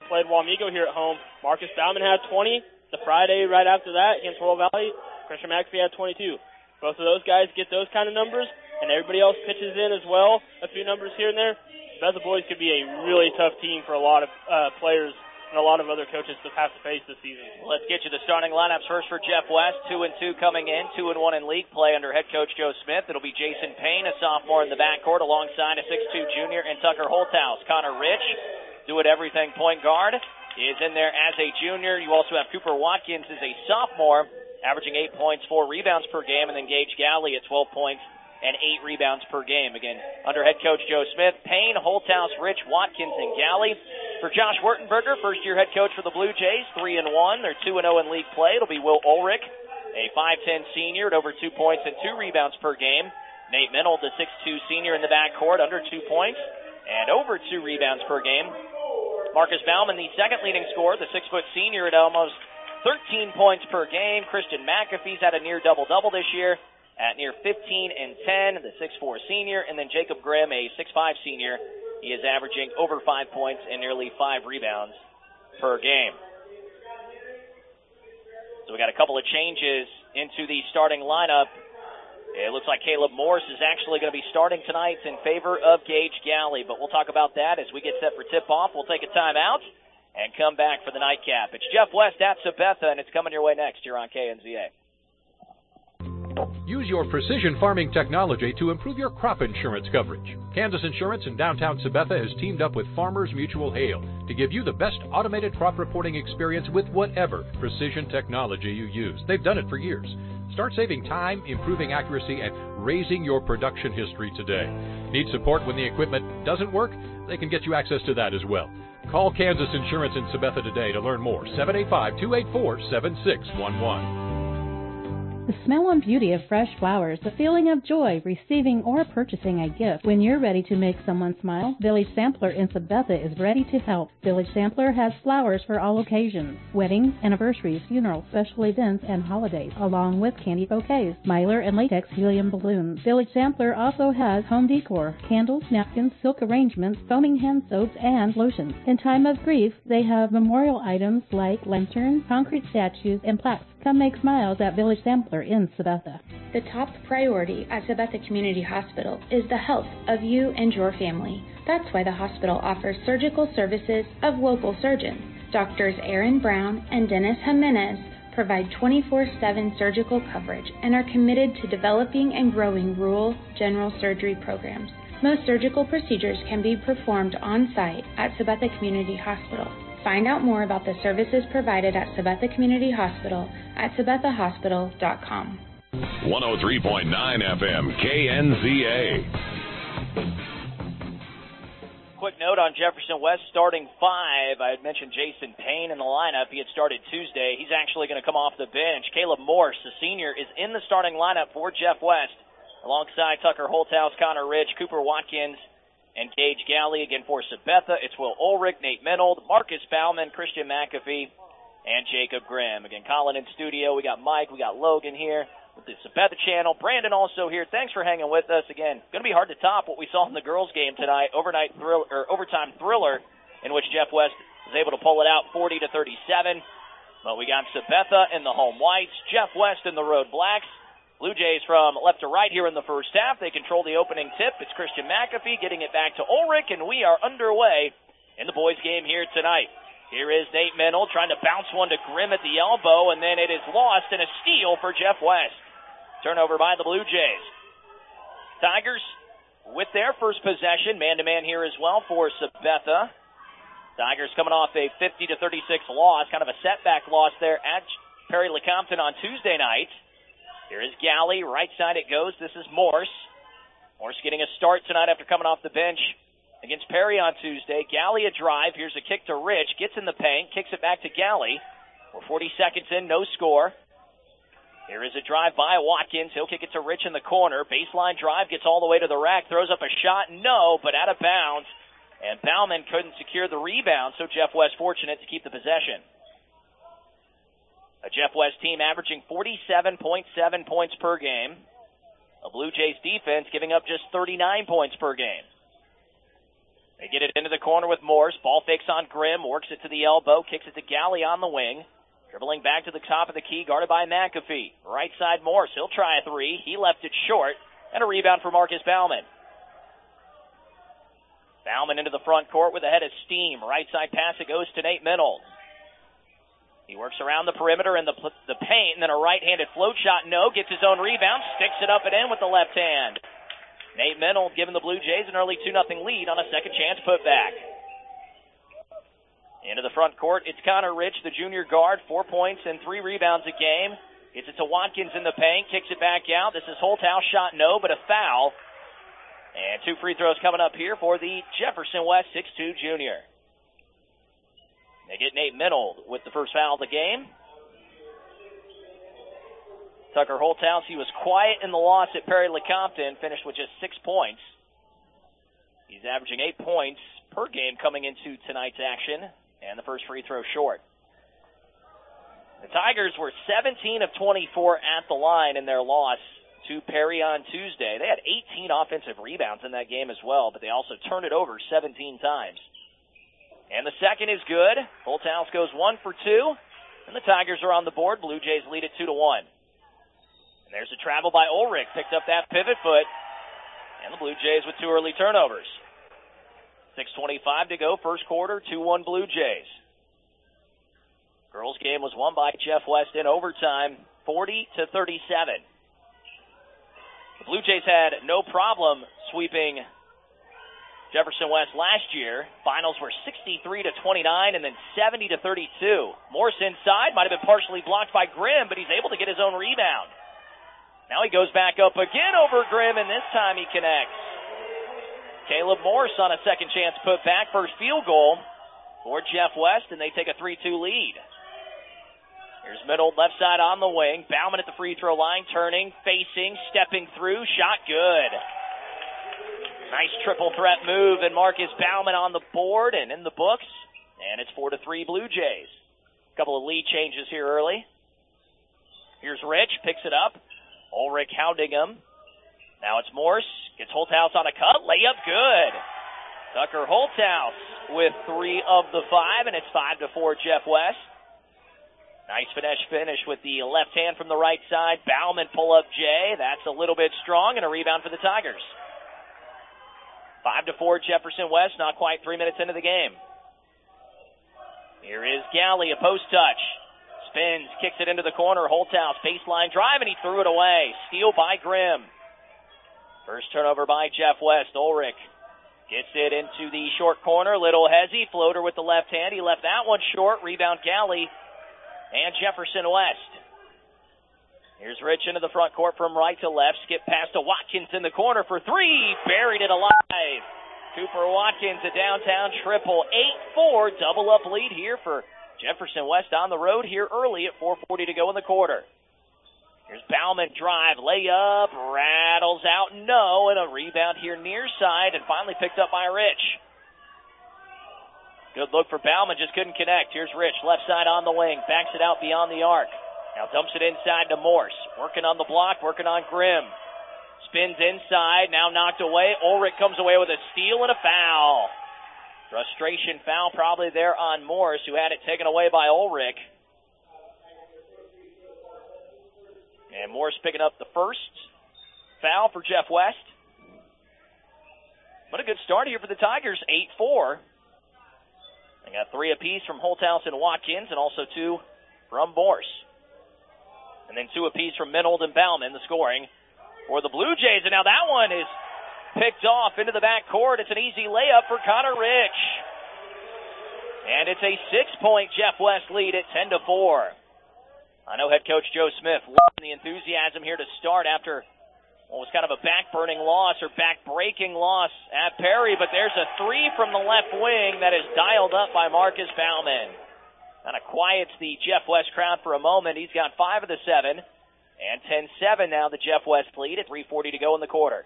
played Wamego here at home. Marcus Bauman had 20. The Friday right after that against Royal Valley, Christian McAfee had 22. Both of those guys get those kind of numbers, and everybody else pitches in as well, a few numbers here and there. Bethel boys could be a really tough team for a lot of players and a lot of other coaches to have to face this season. Let's get you the starting lineups first for Jeff West. 2-2 coming in, 2-1 in league play under head coach Joe Smith. It'll be Jason Payne, a sophomore in the backcourt, alongside a 6'2 junior, and Tucker Holthouse. Connor Rich, do-it-everything point guard, is in there as a junior. You also have Cooper Watkins as a sophomore, averaging 8 points, 4 rebounds per game, and then Gage Galley at 12 points and 8 rebounds per game. Again, under head coach Joe Smith, Payne, Holthouse, Rich, Watkins, and Galley. For Josh Wertenberger, first-year head coach for the Blue Jays, 3-1. They're 2-0 in league play. It'll be Will Ulrich, a 5'10 senior at over 2 points and 2 rebounds per game. Nate Minold, the 6'2 senior in the backcourt, under 2 points and over 2 rebounds per game. Marcus Bauman, the second leading scorer, the 6-foot senior at almost 13 points per game. Christian McAfee's had a near double-double this year at near 15 and 10, the 6'4 senior, and then Jacob Grimm, a 6'5 senior. He is averaging over 5 points and nearly 5 rebounds per game. So we got a couple of changes into the starting lineup. It looks like Caleb Morse is actually going to be starting tonight in favor of Gage Galley, but we'll talk about that as we get set for tip-off. We'll take a timeout and come back for the nightcap. It's Jeff West at Sabetha, and it's coming your way next here on KNZA. Use your precision farming technology to improve your crop insurance coverage. Kansas Insurance in downtown Sabetha has teamed up with Farmers Mutual Hail to give you the best automated crop reporting experience with whatever precision technology you use. They've done it for years. Start saving time, improving accuracy, and raising your production history today. Need support when the equipment doesn't work? They can get you access to that as well. Call Kansas Insurance in Sabetha today to learn more. 785-284-7611. The smell and beauty of fresh flowers, the feeling of joy receiving or purchasing a gift. When you're ready to make someone smile, Village Sampler in Sabetha is ready to help. Village Sampler has flowers for all occasions: weddings, anniversaries, funerals, special events, and holidays, along with candy bouquets, mylar and latex helium balloons. Village Sampler also has home decor, candles, napkins, silk arrangements, foaming hand soaps, and lotions. In time of grief, they have memorial items like lanterns, concrete statues, and plaques. Come make smiles at Village Sampler in Sabetha. The top priority at Sabetha Community Hospital is the health of you and your family. That's why the hospital offers surgical services of local surgeons. Doctors Aaron Brown and Dennis Jimenez provide 24/7 surgical coverage and are committed to developing and growing rural general surgery programs. Most surgical procedures can be performed on-site at Sabetha Community Hospital. Find out more about the services provided at Sabetha Community Hospital at SabethaHospital.com. 103.9 FM, KNZA. Quick note on Jefferson West starting 5. I had mentioned Jason Payne in the lineup. He had started Tuesday. He's actually going to come off the bench. Caleb Morse, the senior, is in the starting lineup for Jeff West, alongside Tucker Holthouse, Connor Rich, Cooper Watkins, and Gage Galley. Again for Sabetha, it's Will Ulrich, Nate Minold, Marcus Bauman, Christian McAfee, and Jacob Grimm. Again, Colin in studio. We got Mike, we got Logan here with the Sabetha channel. Brandon also here. Thanks for hanging with us. Again, going to be hard to top what we saw in the girls' game tonight, overtime thriller, in which Jeff West was able to pull it out 40-37. But we got Sabetha in the home whites, Jeff West in the road blacks. Blue Jays from left to right here in the first half. They control the opening tip. It's Christian McAfee getting it back to Ulrich, and we are underway in the boys' game here tonight. Here is Nate Minold trying to bounce one to Grimm at the elbow, and then it is lost and a steal for Jeff West. Turnover by the Blue Jays. Tigers with their first possession, man-to-man here as well for Sabetha. Tigers coming off a 50-36 loss, kind of a setback loss there at Perry Lecompton on Tuesday night. Here is Galley. Right side it goes. This is Morse. Morse getting a start tonight after coming off the bench against Perry on Tuesday. Galley a drive. Here's a kick to Rich. Gets in the paint. Kicks it back to Galley. We're 40 seconds in. No score. Here is a drive by Watkins. He'll kick it to Rich in the corner. Baseline drive. Gets all the way to the rack. Throws up a shot. No, but out of bounds. And Bauman couldn't secure the rebound, so Jeff West fortunate to keep the possession. A Jeff West team averaging 47.7 points per game. A Blue Jays defense giving up just 39 points per game. They get it into the corner with Morse. Ball fakes on Grimm, works it to the elbow, kicks it to Galley on the wing. Dribbling back to the top of the key, guarded by McAfee. Right side Morse, he'll try a three. He left it short, and a rebound for Marcus Bauman. Bauman into the front court with a head of steam. Right side pass, it goes to Nate Minold. He works around the perimeter in the paint, and then a right-handed float shot, no, gets his own rebound, sticks it up and in with the left hand. Nate Minold giving the Blue Jays an early 2-0 lead on a second chance putback. Into the front court, it's Connor Rich, the junior guard, 4 points and 3 rebounds a game. Gets it to Watkins in the paint, kicks it back out. This is Holthouse, shot no, but a foul. And 2 free throws coming up here for the Jefferson West 6'2 junior. They get Nate Minold with the first foul of the game. Tucker Holthouse, he was quiet in the loss at Perry Lecompton, finished with just 6 points. He's averaging 8 points per game coming into tonight's action, and the first free throw short. The Tigers were 17 of 24 at the line in their loss to Perry on Tuesday. They had 18 offensive rebounds in that game as well, but they also turned it over 17 times. And the second is good. Holthouse goes 1 for 2, and the Tigers are on the board. Blue Jays lead it 2-1. And there's a travel by Ulrich, picked up that pivot foot, and the Blue Jays with 2 early turnovers. 6:25 to go, first quarter, 2-1 Blue Jays. Girls game was won by Jeff West in overtime, 40-37. The Blue Jays had no problem sweeping Jefferson West last year. Finals were 63-29 and then 70-32. Morse inside, might have been partially blocked by Grimm, but he's able to get his own rebound. Now he goes back up again over Grimm, and this time he connects. Caleb Morse on a second chance put back, first field goal for Jeff West, and they take a 3-2 lead. Here's Minold left side on the wing. Bauman at the free throw line, turning, facing, stepping through, shot good. Nice triple threat move, and Marcus Bauman on the board and in the books. And it's 4-3 Blue Jays. A couple of lead changes here early. Here's Rich, picks it up. Ulrich hounding him. Now it's Morse. Gets Holthouse on a cut. Layup good. Tucker Holthouse with 3 of the 5, and it's 5-4 Jeff West. Nice finish with the left hand from the right side. Bauman pull up Jay. That's a little bit strong, and a rebound for the Tigers. 5-4 Jefferson West, not quite 3 minutes into the game. Here is Galley, a post touch. Spins, kicks it into the corner. Holthouse, baseline drive, and he threw it away. Steal by Grimm. First turnover by Jeff West. Ulrich gets it into the short corner. Little hezzy, floater with the left hand. He left that one short. Rebound Galley and Jefferson West. Here's Rich into the front court from right to left. Skip past to Watkins in the corner for 3. Buried it alive. Cooper Watkins, a downtown triple. 8-4, double up lead here for Jefferson West on the road here early at 4:40 to go in the quarter. Here's Bauman, drive, layup, rattles out, no, and a rebound here near side, and finally picked up by Rich. Good look for Bauman, just couldn't connect. Here's Rich, left side on the wing, backs it out beyond the arc. Now dumps it inside to Morse, working on the block, working on Grimm. Spins inside, now knocked away. Ulrich comes away with a steal and a foul. Frustration foul probably there on Morse, who had it taken away by Ulrich. And Morse picking up the first foul for Jeff West. What a good start here for the Tigers, 8-4. They got 3 apiece from Holthouse and Watkins, and also 2 from Morse. And then 2 apiece from Minold and Bauman, the scoring for the Blue Jays. And now that one is picked off into the back court. It's an easy layup for Connor Rich. And it's a 6-point Jeff West lead at 10-4. I know head coach Joe Smith loved the enthusiasm here to start after what was kind of a back-burning loss or back-breaking loss at Perry, but there's a 3 from the left wing that is dialed up by Marcus Bauman. Kind of quiets the Jeff West crowd for a moment. He's got 5 of the 7, and 10-7 now the Jeff West lead at 3:40 to go in the quarter.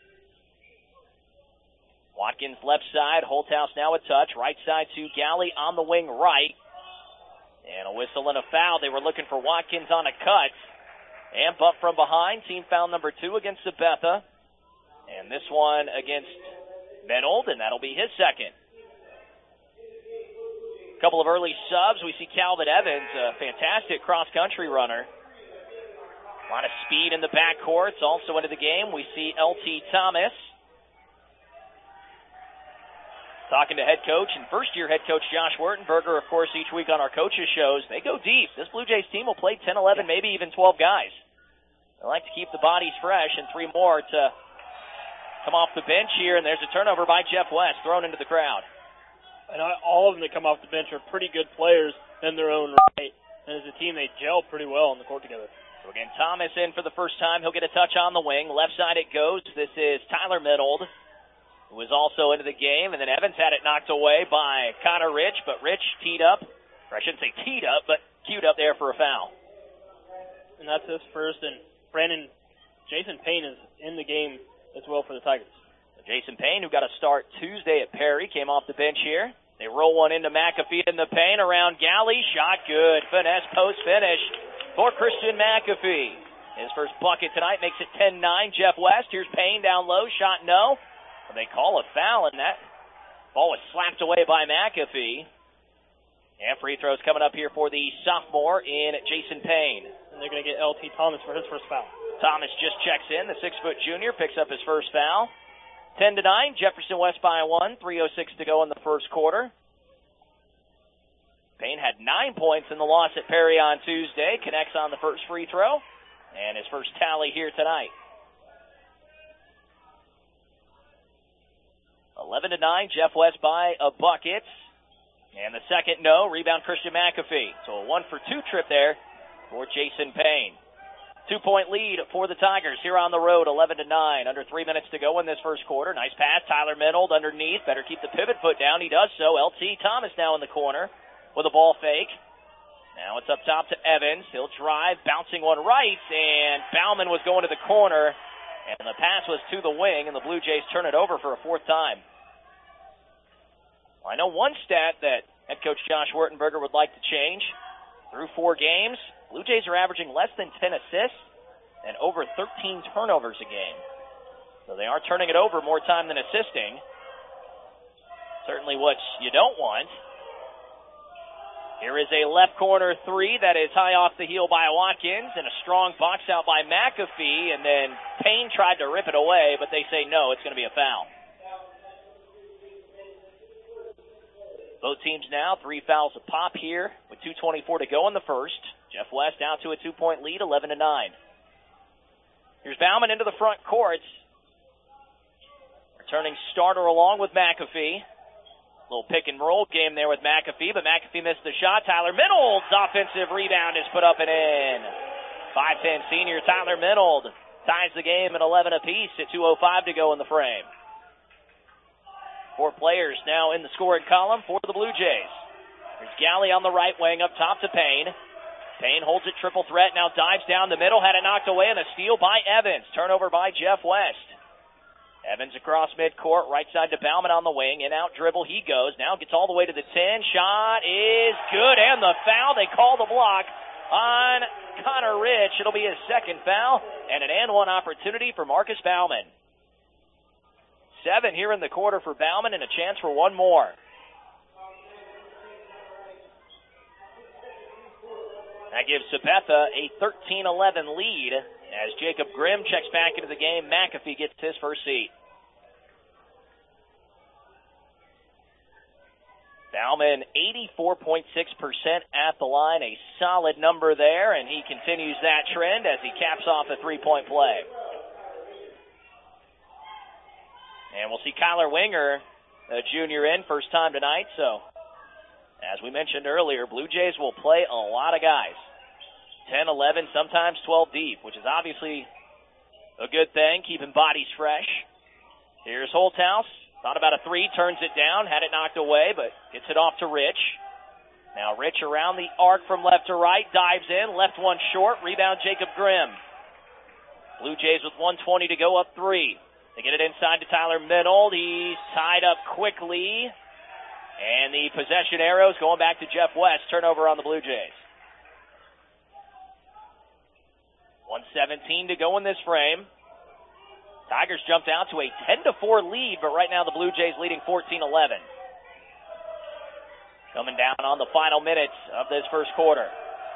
Watkins left side, Holthouse now a touch, right side to Galley on the wing right. And a whistle and a foul. They were looking for Watkins on a cut. And bump from behind. Team foul number 2 against Sabetha. And this one against Menold, and that'll be his second. A couple of early subs. We see Calvin Evans, a fantastic cross-country runner. A lot of speed in the backcourts. Also into the game, we see L.T. Thomas. Talking to head coach and first-year head coach Josh Wertenberger, of course, each week on our coaches' shows. They go deep. This Blue Jays team will play 10, 11, maybe even 12 guys. They like to keep the bodies fresh, and 3 more to come off the bench here, and there's a turnover by Jeff West thrown into the crowd. And all of them that come off the bench are pretty good players in their own right. And as a team, they gel pretty well on the court together. So again, Thomas in for the first time. He'll get a touch on the wing. Left side it goes. This is Tyler Menold, who was also into the game. And then Evans had it knocked away by Connor Rich, but Rich teed up, or I shouldn't say teed up, but queued up there for a foul. And that's his first. And Jason Payne is in the game as well for the Tigers. Jason Payne, who got a start Tuesday at Perry, came off the bench here. They roll one into McAfee in the paint around Galley. Shot good. Finesse post finish for Christian McAfee. His first bucket tonight makes it 10-9. Jeff West. Here's Payne down low. Shot no. They call a foul, and that ball was slapped away by McAfee. And free throws coming up here for the sophomore in Jason Payne. And they're going to get L.T. Thomas for his first foul. Thomas just checks in. The 6-foot junior picks up his first foul. 10-9, Jefferson West by 1. 3:06 to go in the first quarter. Payne had 9 points in the loss at Perry on Tuesday. Connects on the first free throw. And his first tally here tonight. 11-9, Jeff West by a bucket. And the second no. Rebound Christian McAfee. So a 1-for-2 trip there for Jason Payne. 2-point lead for the Tigers here on the road, 11-9. Under 3 minutes to go in this first quarter. Nice pass, Tyler Menold underneath. Better keep the pivot foot down. He does so. L.T. Thomas now in the corner with a ball fake. Now it's up top to Evans. He'll drive, bouncing one right, and Bauman was going to the corner, and the pass was to the wing, and the Blue Jays turn it over for a 4th time. Well, I know one stat that head coach Josh Wertenberger would like to change. Through 4 games, Blue Jays are averaging less than 10 assists and over 13 turnovers a game. So they are turning it over more time than assisting. Certainly what you don't want. Here is a left corner 3 that is high off the heel by Watkins, and a strong box out by McAfee, and then Payne tried to rip it away, but they say no, it's going to be a foul. Both teams now 3 fouls a pop here with 2:24 to go in the first. Jeff West out to a 2-point lead, 11-9. Here's Bauman into the front court. Returning starter along with McAfee. Little pick and roll game there with McAfee, but McAfee missed the shot. Tyler Menold's offensive rebound is put up and in. 5'10" senior Tyler Menold ties the game at 11 apiece at 2:05 to go in the frame. 4 players now in the scoring column for the Blue Jays. There's Galley on the right wing up top to Payne. Payne holds it triple threat, now dives down the middle, had it knocked away, and a steal by Evans. Turnover by Jeff West. Evans across midcourt, right side to Bauman on the wing. In-out dribble, he goes. Now gets all the way to the 10. Shot is good, and the foul. They call the block on Connor Rich. It'll be his second foul, and an and-one opportunity for Marcus Bauman. 7 here in the quarter for Bauman, and a chance for one more. That gives Sabetha a 13-11 lead as Jacob Grimm checks back into the game. McAfee gets his first seat. Bauman 84.6% at the line, a solid number there, and he continues that trend as he caps off a 3-point play. And we'll see Kyler Winger, a junior, in first time tonight. So, as we mentioned earlier, Blue Jays will play a lot of guys. 10, 11, sometimes 12 deep, which is obviously a good thing, keeping bodies fresh. Here's Holthouse. Thought about a 3, turns it down, had it knocked away, but gets it off to Rich. Now Rich around the arc from left to right, dives in, left one short, rebound Jacob Grimm. Blue Jays with 1:20 to go, up 3. They get it inside to Tyler Menold. He's tied up quickly. And the possession arrows going back to Jeff West. Turnover on the Blue Jays. 1:17 to go in this frame. Tigers jumped out to a 10-4 lead, but right now the Blue Jays leading 14-11. Coming down on the final minutes of this first quarter.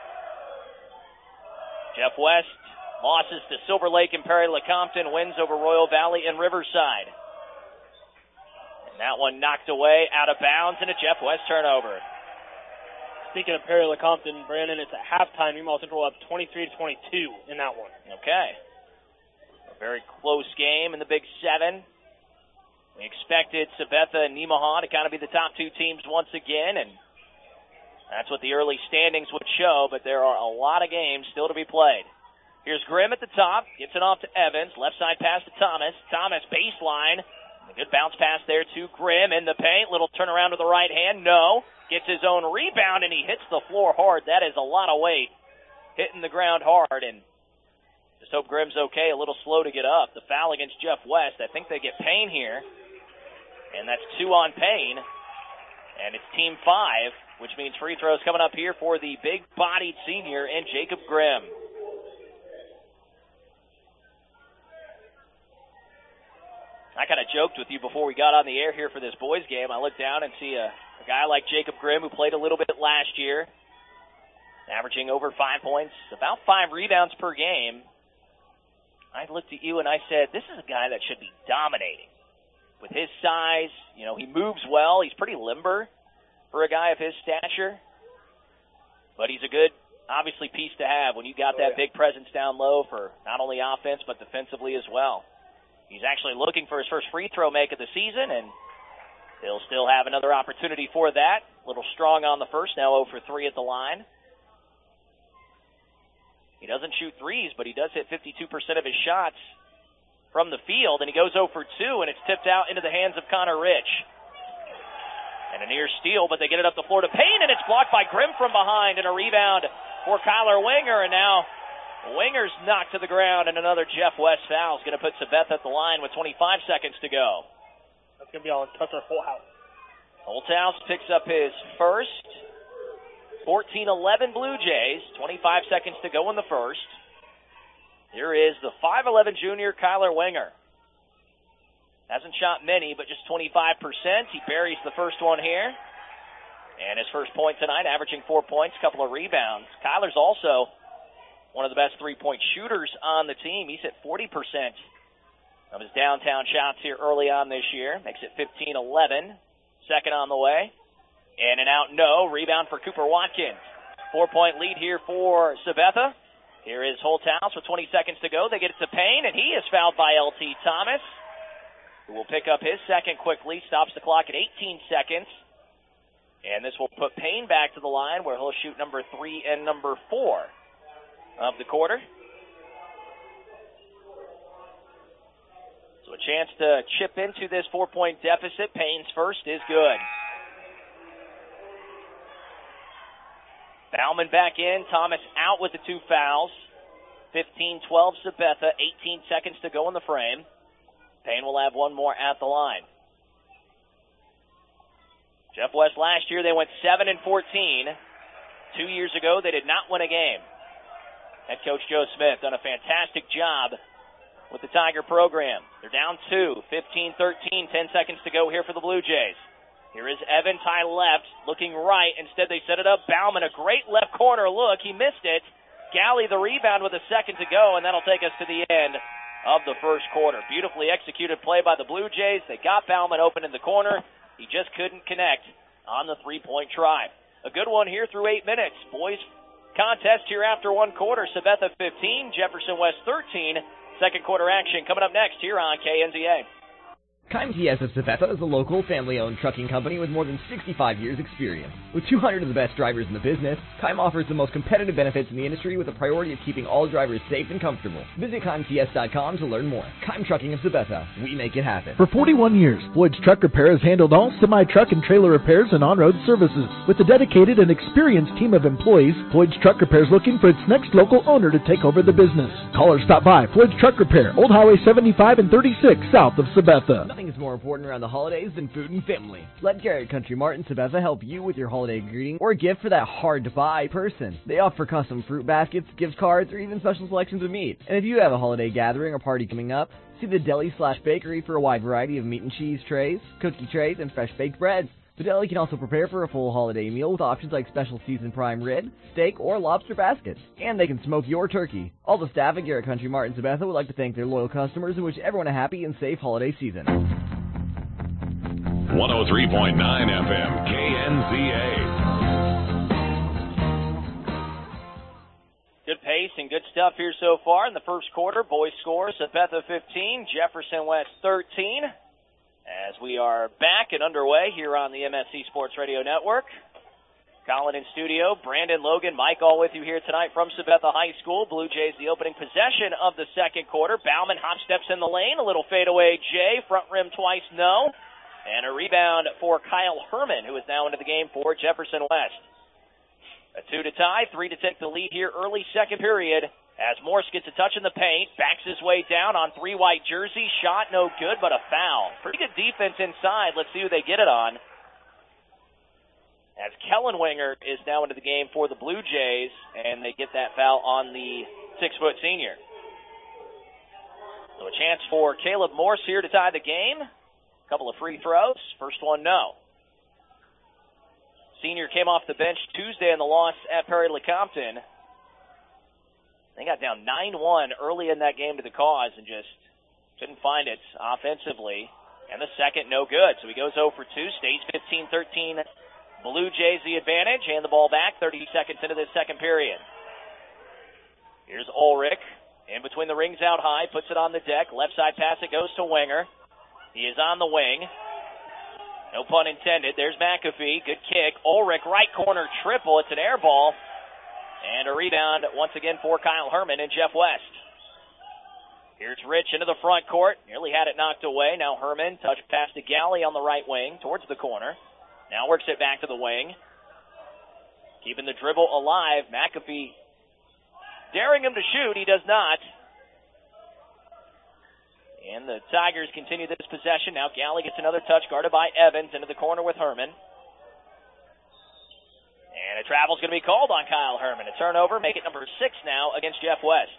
Jeff West losses to Silver Lake and Perry-Lecompton, wins over Royal Valley and Riverside. And that one knocked away out of bounds and a Jeff West turnover. Speaking of Perry-Lecompton, Brandon, it's at halftime. Nemaha Central up 23-22 in that one. Okay. A very close game in the Big Seven. We expected Sabetha and Nemaha to kind of be the top two teams once again, and that's what the early standings would show, but there are a lot of games still to be played. Here's Grimm at the top, gets it off to Evans, left side pass to Thomas. Thomas baseline, a good bounce pass there to Grimm in the paint, little turnaround to the right hand, no. Gets his own rebound, and he hits the floor hard. That is a lot of weight, hitting the ground hard, and just hope Grimm's okay, a little slow to get up. The foul against Jeff West, I think they get Payne here, and that's 2 on Payne, and it's team 5, which means free throws coming up here for the big-bodied senior and Jacob Grimm. I kind of joked with you before we got on the air here for this boys game. I look down and see a guy like Jacob Grimm, who played a little bit last year, averaging over 5 points, about 5 rebounds per game. I looked at you and I said, this is a guy that should be dominating. With his size, you know, he moves well. He's pretty limber for a guy of his stature. But he's a good, obviously, piece to have when you got that big presence down low for not only offense but defensively as well. He's actually looking for his first free throw make of the season, and he'll still have another opportunity for that. A little strong on the first, now 0 for 3 at the line. He doesn't shoot threes, but he does hit 52% of his shots from the field, and he goes 0 for 2, and it's tipped out into the hands of Connor Rich. And a near steal, but they get it up the floor to Payne, and it's blocked by Grimm from behind, and a rebound for Kyler Winger, and now Winger's knocked to the ground, and another Jeff West foul is going to put Sabetha at the line with 25 seconds to go. That's going to be on Tucker Holthouse. Holthouse picks up his first. 14-11 Blue Jays, 25 seconds to go in the first. Here is the 5'11 junior, Kyler Winger. Hasn't shot many, but just 25%. He buries the first one here. And his first point tonight, averaging 4 points, couple of rebounds. Kyler's also one of the best three-point shooters on the team. He's hit 40% of his downtown shots here early on this year. Makes it 15-11. Second on the way. And an out no. Rebound for Cooper Watkins. 4-point lead here for Sabetha. Here is Holthouse with 20 seconds to go. They get it to Payne, and he is fouled by L.T. Thomas, who will pick up his second quickly. Stops the clock at 18 seconds. And this will put Payne back to the line, where he'll shoot number 3 and number 4 of the quarter. So a chance to chip into this 4-point deficit. Payne's first is good. Bauman back in. Thomas out with the 2 fouls. 15-12 Sabetha. 18 seconds to go in the frame. Payne will have one more at the line. Jeff West last year, they went 7-14. 2 years ago, they did not win a game. Head coach Joe Smith done a fantastic job with the Tiger program. They're down 2, 15-13, 10 seconds to go here for the Blue Jays. Here is Evans, high left, looking right. Instead, they set it up. Bauman, a great left corner look. He missed it. Galley, the rebound with a second to go, and that'll take us to the end of the first quarter. Beautifully executed play by the Blue Jays. They got Bauman open in the corner. He just couldn't connect on the three-point try. A good one here through 8 minutes. Boys contest here after one quarter. Sabetha 15, Jefferson West 13. Second quarter action coming up next here on KNZA. Keim TS of Sabetha is a local, family-owned trucking company with more than 65 years' experience. With 200 of the best drivers in the business, Keim offers the most competitive benefits in the industry with a priority of keeping all drivers safe and comfortable. Visit KeimTS.com to learn more. Keim Trucking of Sabetha. We make it happen. For 41 years, Floyd's Truck Repair has handled all semi-truck and trailer repairs and on-road services. With a dedicated and experienced team of employees, Floyd's Truck Repair is looking for its next local owner to take over the business. Call or stop by Floyd's Truck Repair, Old Highway 75 and 36, south of Sabetha. nothing is more important around the holidays than food and family. Let Garrett Country Mart in Sabetha help you with your holiday greeting or gift for that hard-to-buy person. They offer custom fruit baskets, gift cards, or even special selections of meat. And if you have a holiday gathering or party coming up, see the deli/bakery for a wide variety of meat and cheese trays, cookie trays, and fresh baked breads. The deli can also prepare for a full holiday meal with options like special seasoned prime rib, steak, or lobster baskets. And they can smoke your turkey. All the staff at Garrett Country Mart in Sabetha would like to thank their loyal customers and wish everyone a happy and safe holiday season. 103.9 FM, KNZA. Good pace and good stuff here so far in the first quarter. Boys score, Sabetha 15, Jefferson West 13. As we are back and underway here on the MSC Sports Radio Network. Colin in studio, Brandon, Logan, Mike all with you here tonight from Sabetha High School. Blue Jays the opening possession of the second quarter. Bauman hop steps in the lane, a little fadeaway J, front rim twice, no. And a rebound for Kyle Herman, who is now into the game for Jefferson West. A 2 to tie, 3 to take the lead here early second period. As Morse gets a touch in the paint, backs his way down on 3 white jerseys. Shot no good, but a foul. Pretty good defense inside. Let's see who they get it on. As Kellenwinger is now into the game for the Blue Jays, and they get that foul on the 6-foot senior. So a chance for Caleb Morse here to tie the game. A couple of free throws. First one, no. Senior came off the bench Tuesday in the loss at Perry-Lecompton. They got down 9-1 early in that game to the Cause and just couldn't find it offensively. And the second, no good. So he goes 0 for 2, stays 15-13. Blue Jays the advantage, and the ball back 30 seconds into this second period. Here's Ulrich. In between the rings out high, puts it on the deck. Left side pass, it goes to Winger. He is on the wing. No pun intended. There's McAfee. Good kick. Ulrich, right corner triple. It's an air ball. And a rebound once again for Kyle Herman and Jeff West. Here's Rich into the front court. Nearly had it knocked away. Now Herman, touch pass to Galley on the right wing towards the corner. Now works it back to the wing. Keeping the dribble alive. McAfee daring him to shoot. He does not. And the Tigers continue this possession. Now Galley gets another touch, guarded by Evans into the corner with Herman. And a travel's going to be called on Kyle Herman. A turnover, make it number 6 now against Jeff West.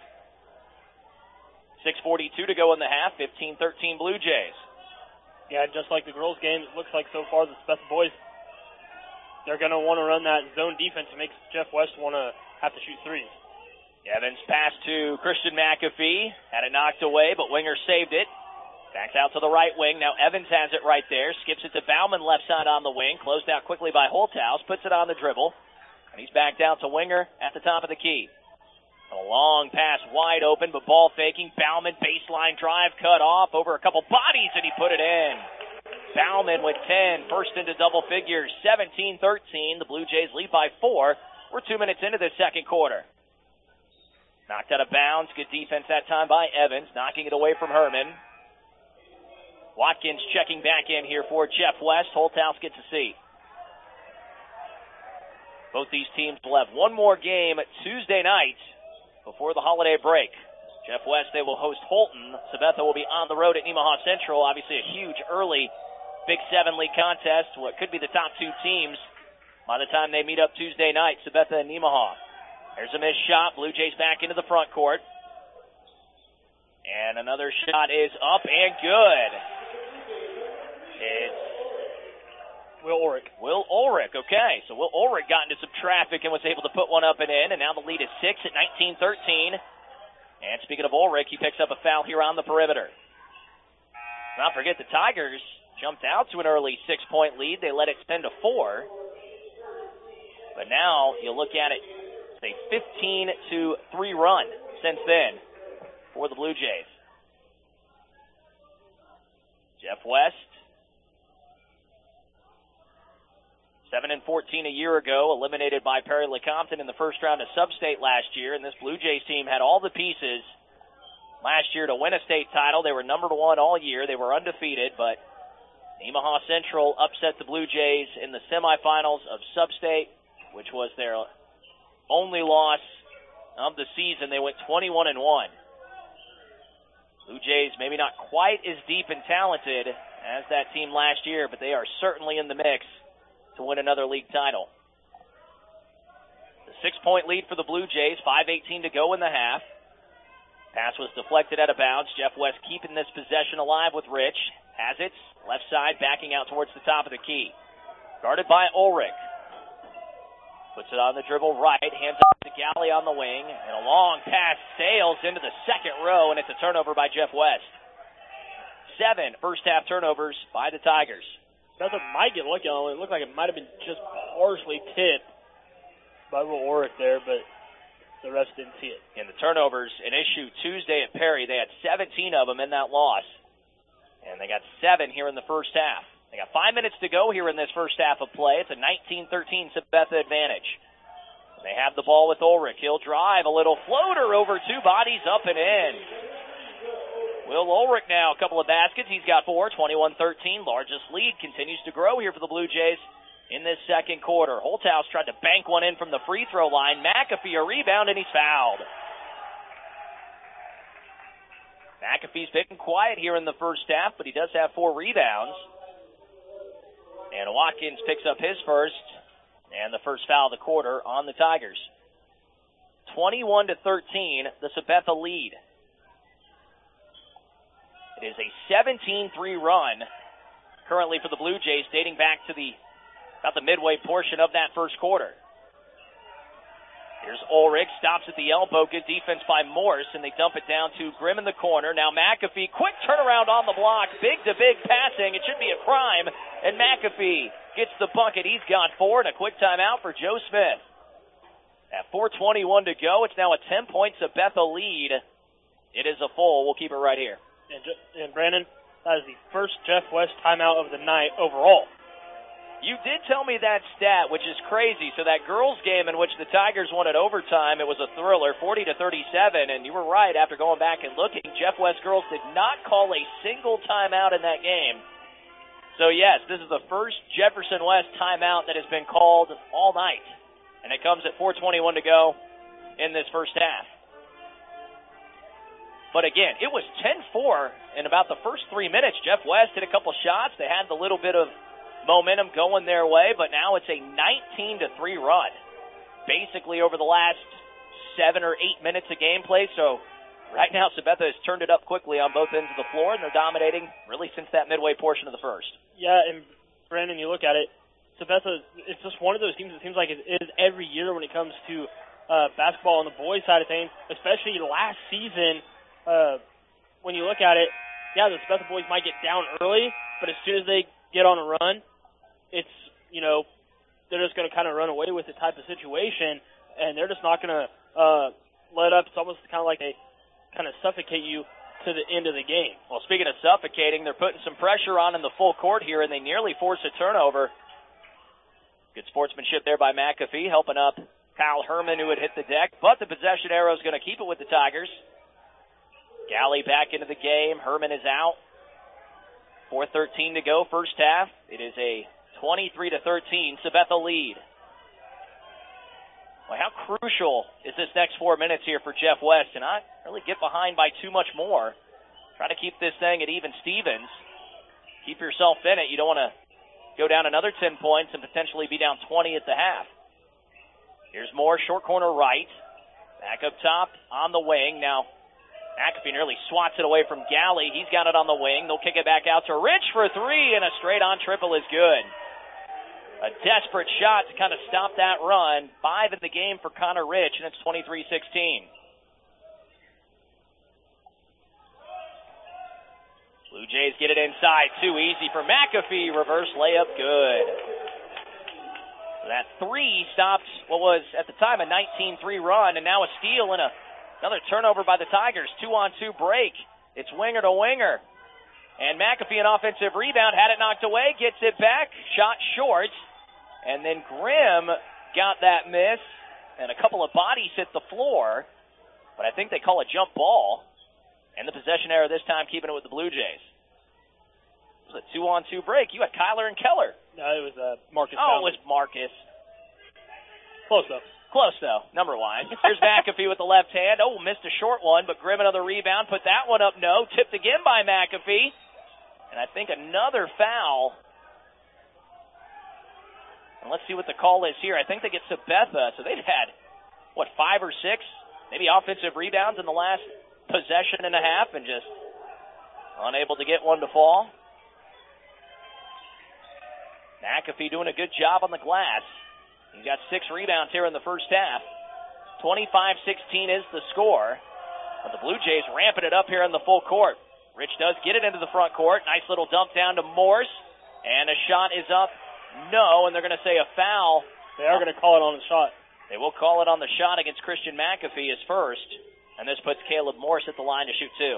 6:42 to go in the half, 15-13 Blue Jays. Yeah, just like the girls' game, it looks like so far the Sabetha boys, they're going to want to run that zone defense. It makes Jeff West want to have to shoot threes. Evans pass to Christian McAfee. Had it knocked away, but Winger saved it. Backs out to the right wing. Now Evans has it right there. Skips it to Bauman left side on the wing. Closed out quickly by Holthaus. Puts it on the dribble. And he's back down to Winger at the top of the key. A long pass wide open, but ball faking. Bauman baseline drive cut off over a couple bodies, and he put it in. Bauman with 10. First into double figures. 17-13. The Blue Jays lead by 4. We're 2 minutes into this second quarter. Knocked out of bounds. Good defense that time by Evans. Knocking it away from Herman. Watkins checking back in here for Jeff West. Holthaus gets a seat. Both these teams will have one more game Tuesday night before the holiday break. Jeff West, they will host Holton. Sabetha will be on the road at Nemaha Central. Obviously a huge early Big 7 league contest. What could be the top 2 teams by the time they meet up Tuesday night, Sabetha and Nemaha. There's a missed shot. Blue Jays back into the front court. And another shot is up and good. It's Will Ulrich. Will Ulrich, okay. So Will Ulrich got into some traffic and was able to put one up and in, and now the lead is 6 at 19-13. And speaking of Ulrich, he picks up a foul here on the perimeter. Not forget the Tigers jumped out to an early 6-point lead. They led it 10-4. But now you look at it, it's a 15-3 run since then for the Blue Jays. Jeff West, 7-14 a year ago, eliminated by Perry-Lecompton in the first round of Sub-State last year, and this Blue Jays team had all the pieces last year to win a state title. They were number 1 all year. They were undefeated, but Nemaha Central upset the Blue Jays in the semifinals of Sub-State, which was their only loss of the season. They went 21-1. Blue Jays maybe not quite as deep and talented as that team last year, but they are certainly in the mix to win another league title. The 6-point lead for the Blue Jays, 5:18 to go in the half. Pass was deflected out of bounds. Jeff West keeping this possession alive with Rich. Has it. Left side backing out towards the top of the key. Guarded by Ulrich. Puts it on the dribble right. Hands off to Galley on the wing. And a long pass sails into the second row, and it's a turnover by Jeff West. 7 first-half turnovers by the Tigers. That's what might get lucky on. It looked like it might have been just partially tipped by little Ulrich there, but the rest didn't see it. And the turnovers, an issue Tuesday at Perry. They had 17 of them in that loss. And they got 7 here in the first half. They got 5 minutes to go here in this first half of play. It's a 19-13 Sabetha advantage. They have the ball with Ulrich. He'll drive a little floater over 2 bodies up and in. Will Ulrich now, a couple of baskets. He's got 4, 21-13. Largest lead continues to grow here for the Blue Jays in this second quarter. Holthouse tried to bank one in from the free throw line. McAfee a rebound, and he's fouled. McAfee's been quiet here in the first half, but he does have 4 rebounds. And Watkins picks up his first, and the first foul of the quarter on the Tigers. 21-13, the Sabetha lead. It is a 17-3 run currently for the Blue Jays, dating back to about the midway portion of that first quarter. Here's Ulrich, stops at the elbow, good defense by Morse, and they dump it down to Grimm in the corner. Now McAfee, quick turnaround on the block, big-to-big passing. It should be a crime, and McAfee gets the bucket. He's got 4, and a quick timeout for Joe Smith. At 4:21 to go, it's now a 10-point Sabetha lead. It is a full. We'll keep it right here. And Brandon, that is the first Jeff West timeout of the night overall. You did tell me that stat, which is crazy. So that girls' game in which the Tigers won at overtime, it was a thriller, 40-37, and you were right after going back and looking. Jeff West girls did not call a single timeout in that game. So, yes, this is the first Jefferson West timeout that has been called all night, and it comes at 4:21 to go in this first half. But, again, it was 10-4 in about the first 3 minutes. Jeff West hit a couple shots. They had the little bit of momentum going their way, but now it's a 19-3 run, basically over the last 7 or 8 minutes of gameplay. So right now Sabetha has turned it up quickly on both ends of the floor, and they're dominating really since that midway portion of the first. Yeah, and Brandon, you look at it, Sabetha, it's just one of those teams that seems like it is every year when it comes to basketball on the boys' side of things, especially last season. When you look at it, yeah, the Sabetha boys might get down early, but as soon as they get on a run, it's, they're just going to kind of run away with the type of situation, and they're just not going to let up. It's almost kind of like they kind of suffocate you to the end of the game. Well, speaking of suffocating, they're putting some pressure on in the full court here, and they nearly force a turnover. Good sportsmanship there by McAfee, helping up Kyle Herman, who had hit the deck, but the possession arrow is going to keep it with the Tigers. Galley back into the game. Herman is out. 4:13 to go, first half. It is a 23-13 Sabetha lead. Well, how crucial is this next 4 minutes here for Jeff West? And not really get behind by too much more. Try to keep this thing at even Stevens. Keep yourself in it. You don't want to go down another 10 points and potentially be down 20 at the half. Here's more short corner right. Back up top on the wing. Now, McAfee nearly swats it away from Galley. He's got it on the wing. They'll kick it back out to Rich for 3, and a straight-on triple is good. A desperate shot to kind of stop that run. 5 in the game for Connor Rich, and it's 23-16. Blue Jays get it inside. Too easy for McAfee. Reverse layup, good. That 3 stopped what was, at the time, a 19-3 run, and now a steal and another turnover by the Tigers. 2-on-2 break. It's winger to winger. And McAfee, an offensive rebound, had it knocked away, gets it back, shot short. And then Grimm got that miss, and a couple of bodies hit the floor. But I think they call a jump ball. And the possession error this time, keeping it with the Blue Jays. It was a 2-on-2 break. You had Kyler and Keller. No, it was Marcus. Oh, it was Marcus. Close, though. Close, though, number-wise. Here's McAfee with the left hand. Oh, missed a short one, but Grimm another rebound. Put that one up, no. Tipped again by McAfee. And I think another foul. And let's see what the call is here. I think they get Sabetha. So they've had, 5 or 6 maybe offensive rebounds in the last possession and a half and just unable to get one to fall. McAfee doing a good job on the glass. He's got 6 rebounds here in the first half. 25-16 is the score. But the Blue Jays ramping it up here in the full court. Rich does get it into the front court. Nice little dump down to Morse. And a shot is up. No, and they're going to say a foul. They are going to call it on the shot. They will call it on the shot against Christian McAfee as first. And this puts Caleb Morse at the line to shoot 2.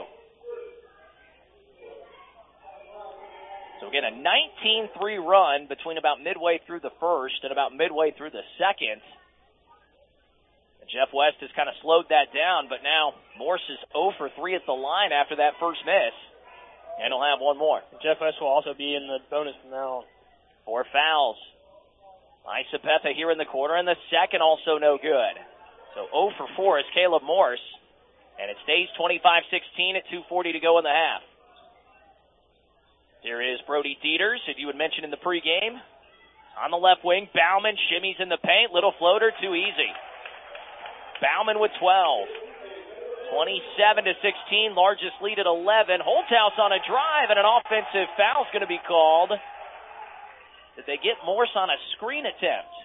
So again, a 19-3 run between about midway through the first and about midway through the second. And Jeff West has kind of slowed that down, but now Morse is 0 for 3 at the line after that first miss. And he'll have one more. Jeff West will also be in the bonus from now on. 4 fouls. Isabetha here in the quarter, and the second also no good. So 0 for 4 is Caleb Morse, and it stays 25-16 at 2:40 to go in the half. Here is Brody Dieters, as you had mentioned in the pregame. On the left wing, Bauman shimmies in the paint. Little floater, too easy. Bauman with 12. 27-16, largest lead at 11. Holthouse on a drive, and an offensive foul is going to be called. Did they get Morse on a screen attempt?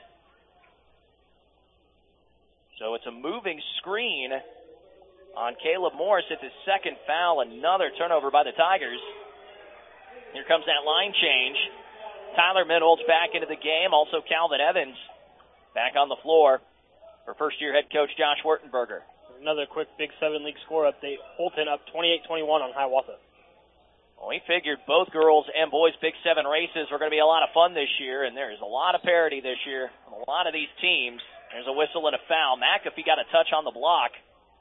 So it's a moving screen on Caleb Morse. It's his second foul, another turnover by the Tigers. Here comes that line change. Tyler Minold's back into the game. Also Calvin Evans back on the floor for first-year head coach Josh Wertenberger. Another quick Big 7 League score update. Holton up 28-21 on Hiawatha. Well, we figured both girls and boys Big 7 races were going to be a lot of fun this year, and there's a lot of parity this year on a lot of these teams. There's a whistle and a foul. McAfee got a touch on the block.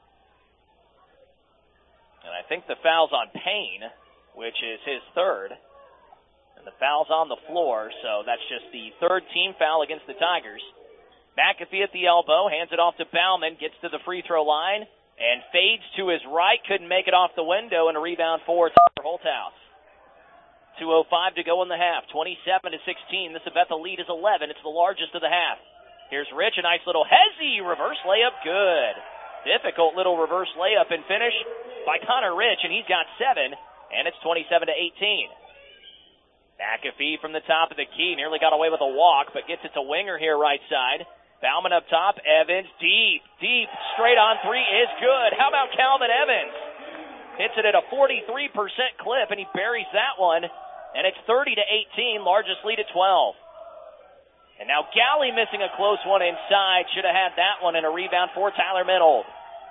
And I think the foul's on Payne, which is his third. And the foul's on the floor, so that's just the third team foul against the Tigers. McAfee at the elbow, hands it off to Bauman, gets to the free throw line, and fades to his right, couldn't make it off the window, and a rebound for Tyler Holthouse. 2:05 to go in the half, 27-16. The Sabetha lead is 11. It's the largest of the half. Here's Rich, a nice little hezzy reverse layup, good. Difficult little reverse layup and finish by Connor Rich, and he's got 7, and it's 27-18. McAfee from the top of the key, nearly got away with a walk, but gets it to Winger here right side. Bauman up top, Evans, deep, straight on 3 is good. How about Calvin Evans? Hits it at a 43% clip, and he buries that one, and it's 30-18, largest lead at 12. And now Galley missing a close one inside, should have had that one, and a rebound for Tyler Minold.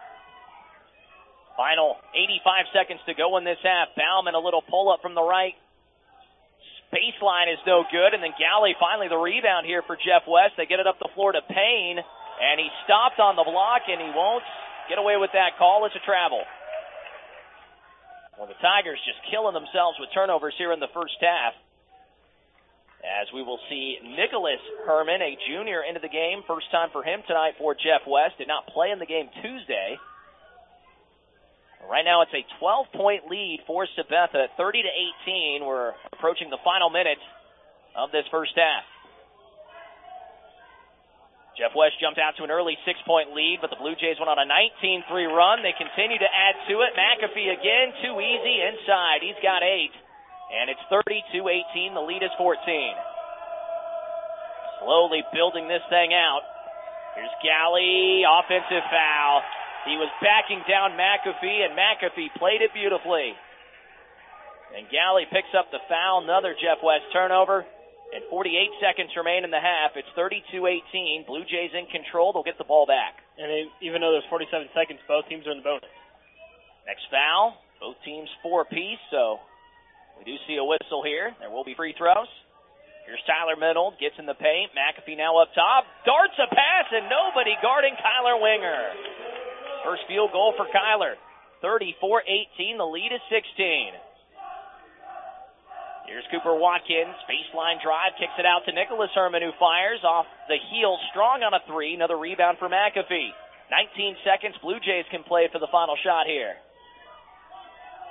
Final 85 seconds to go in this half. Bauman a little pull-up from the right. Baseline is no good, and then Galley finally the rebound here for Jeff West. They get it up the floor to Payne, and he stopped on the block, and he won't get away with that call. It's a travel. Well, the Tigers just killing themselves with turnovers here in the first half. As we will see Nicholas Herman, a junior, into the game. First time for him tonight for Jeff West. Did not play in the game Tuesday. Right now it's a 12-point lead for Sabetha, 30-18. We're approaching the final minutes of this first half. Jeff West jumped out to an early 6-point lead, but the Blue Jays went on a 19-3 run. They continue to add to it. McAfee again, too easy inside. He's got 8, and it's 32-18. The lead is 14. Slowly building this thing out. Here's Galley, offensive foul. He was backing down McAfee, and McAfee played it beautifully. And Galley picks up the foul, another Jeff West turnover, and 48 seconds remain in the half. It's 32-18. Blue Jays in control. They'll get the ball back. And even though there's 47 seconds, both teams are in the bonus. Next foul, both teams 4 apiece, so we do see a whistle here. There will be free throws. Here's Tyler Minold, gets in the paint. McAfee now up top, darts a pass, and nobody guarding Kyler Winger. First field goal for Kyler. 34-18, the lead is 16. Here's Cooper Watkins, baseline drive, kicks it out to Nicholas Herman, who fires off the heel, strong on a 3. Another rebound for McAfee. 19 seconds, Blue Jays can play for the final shot here.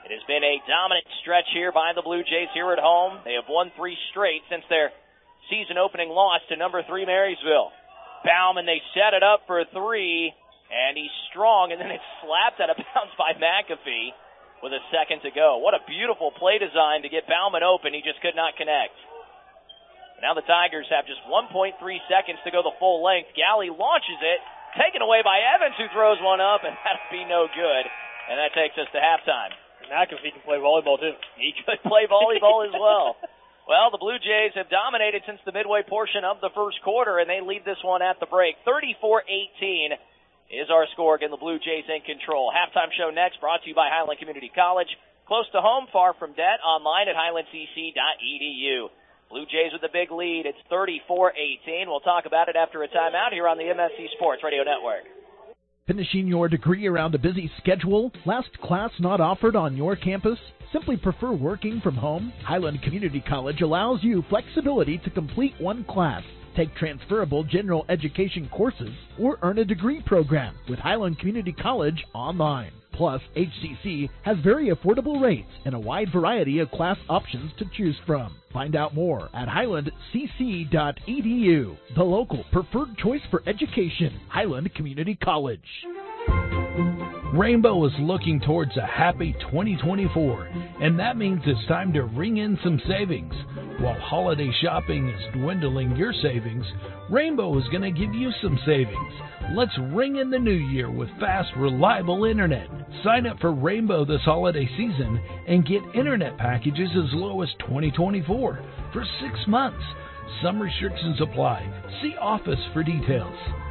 It has been a dominant stretch here by the Blue Jays here at home. They have won 3 straight since their season opening loss to number 3 Marysville. Bauman, they set it up for 3, and he's strong, and then it's slapped out of bounds by McAfee with a second to go. What a beautiful play design to get Bauman open. He just could not connect. Now the Tigers have just 1.3 seconds to go the full length. Galley launches it, taken away by Evans, who throws one up, and that'll be no good. And that takes us to halftime. McAfee can play volleyball, too. He could play volleyball as well. Well, the Blue Jays have dominated since the midway portion of the first quarter, and they lead this one at the break. 34-18 is our score. Again, the Blue Jays in control. Halftime show next, brought to you by Highland Community College. Close to home, far from debt. Online at highlandcc.edu. Blue Jays with the big lead. It's 34-18. We'll talk about it after a timeout here on the MSC Sports Radio Network. Finishing your degree around a busy schedule? Last class not offered on your campus? Simply prefer working from home? Highland Community College allows you flexibility to complete one class, take transferable general education courses, or earn a degree program with Highland Community College online. Plus, HCC has very affordable rates and a wide variety of class options to choose from. Find out more at highlandcc.edu, the local preferred choice for education, Highland Community College. Rainbow is looking towards a happy 2024, and that means it's time to ring in some savings. While holiday shopping is dwindling your savings, Rainbow is going to give you some savings. Let's ring in the new year with fast, reliable internet. Sign up for Rainbow this holiday season and get internet packages as low as $20.24 for 6 months. Some restrictions apply. See office for details.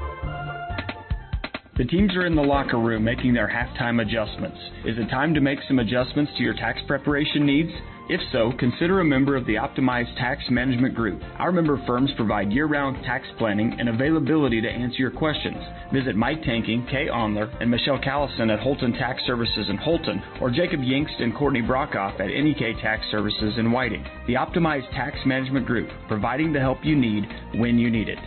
The teams are in the locker room making their halftime adjustments. Is it time to make some adjustments to your tax preparation needs? If so, consider a member of the Optimized Tax Management Group. Our member firms provide year-round tax planning and availability to answer your questions. Visit Mike Tanking, Kay Onler, and Michelle Callison at Holton Tax Services in Holton, or Jacob Yingst and Courtney Brockhoff at NEK Tax Services in Whiting. The Optimized Tax Management Group, providing the help you need when you need it.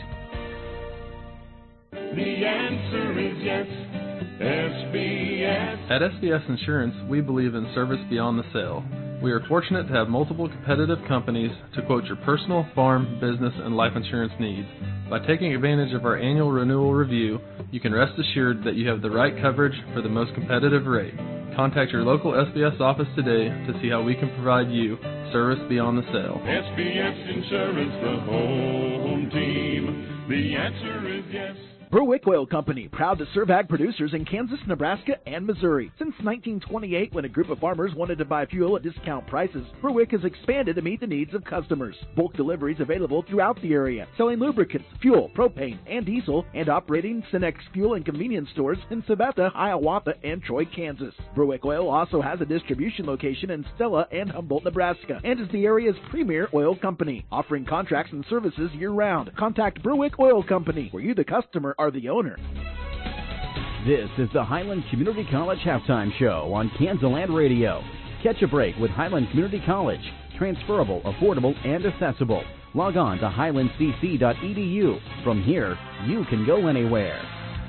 The answer is yes, SBS. At SBS Insurance, we believe in service beyond the sale. We are fortunate to have multiple competitive companies to quote your personal, farm, business, and life insurance needs. By taking advantage of our annual renewal review, you can rest assured that you have the right coverage for the most competitive rate. Contact your local SBS office today to see how we can provide you service beyond the sale. SBS Insurance, the home team. The answer is yes. Berwick Oil Company, proud to serve ag producers in Kansas, Nebraska, and Missouri. Since 1928, when a group of farmers wanted to buy fuel at discount prices, Berwick has expanded to meet the needs of customers. Bulk deliveries available throughout the area, selling lubricants, fuel, propane, and diesel, and operating Cenex fuel and convenience stores in Sabetha, Hiawatha, and Troy, Kansas. Berwick Oil also has a distribution location in Stella and Humboldt, Nebraska, and is the area's premier oil company, offering contracts and services year-round. Contact Berwick Oil Company, where you, the customer, are the owner. This is the Highland Community College Halftime Show on Kansaland Radio. Catch a break with Highland Community College. Transferable, affordable, and accessible. Log on to highlandcc.edu. From here, you can go anywhere.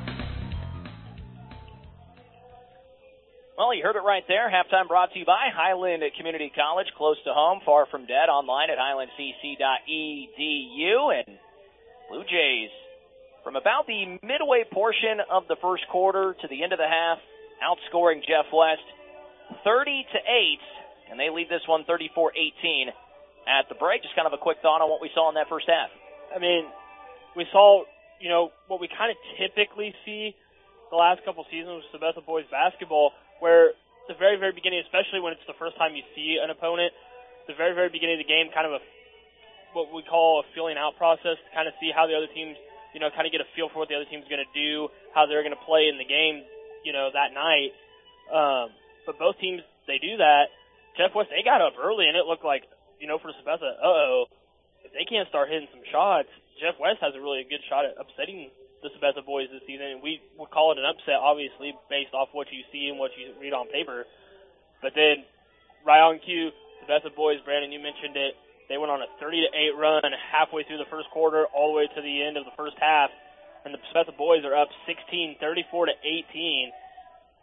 Well, you heard it right there. Halftime brought to you by Highland Community College, close to home, far from debt. Online at highlandcc.edu. And Blue Jays, from about the midway portion of the first quarter to the end of the half, outscoring Jeff West 30-8, and they lead this one 34-18 at the break. Just kind of a quick thought on what we saw in that first half. I mean, we saw, what we kind of typically see the last couple seasons with Sabetha boys basketball, where the very, very beginning, especially when it's the first time you see an opponent, the very, very beginning of the game, kind of what we call a feeling out process to kind of see how the other teams, kind of get a feel for what the other team's going to do, how they're going to play in the game, that night. But both teams, they do that. Jeff West, they got up early, and it looked like, for Sabetha, if they can't start hitting some shots, Jeff West has a really good shot at upsetting the Sabetha boys this season. And we would call it an upset, obviously, based off what you see and what you read on paper. But then, right on cue, Sabetha boys, Brandon, you mentioned it, they went on a 30-8 run halfway through the first quarter, all the way to the end of the first half, and the Sabetha boys are up 16, 34-18.